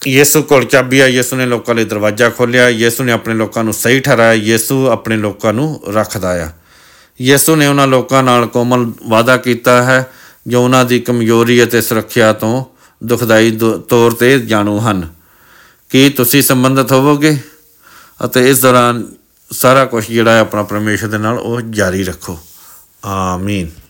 ਯਿਸੂ ਕੋਲ ਚਾਬੀ ਆ। ਯਿਸੂ ਨੇ ਲੋਕਾਂ ਲਈ ਦਰਵਾਜ਼ਾ ਖੋਲ੍ਹਿਆ। ਯਿਸੂ ਨੇ ਆਪਣੇ ਲੋਕਾਂ ਨੂੰ ਸਹੀ ਠਹਿਰਾਇਆ। ਯਿਸੂ ਆਪਣੇ ਲੋਕਾਂ ਨੂੰ ਰੱਖਦਾ ਆ। ਯਿਸੂ ਨੇ ਉਹਨਾਂ ਲੋਕਾਂ ਨਾਲ ਕੋਮਲ ਵਾਅਦਾ ਕੀਤਾ ਹੈ ਜੋ ਉਹਨਾਂ ਦੀ ਕਮਜ਼ੋਰੀ ਅਤੇ ਸੁਰੱਖਿਆ ਤੋਂ ਦੁਖਦਾਈ ਦ ਤੌਰ 'ਤੇ ਜਾਣੂ ਹਨ। ਕੀ ਤੁਸੀਂ ਸੰਬੰਧਿਤ ਹੋਵੋਗੇ? ਅਤੇ ਇਸ ਦੌਰਾਨ ਸਾਰਾ ਕੁਛ ਜਿਹੜਾ ਹੈ ਆਪਣਾ ਪਰਮੇਸ਼ਰ ਦੇ ਨਾਲ ਉਹ ਜਾਰੀ ਰੱਖੋ। ਆਮੀਨ।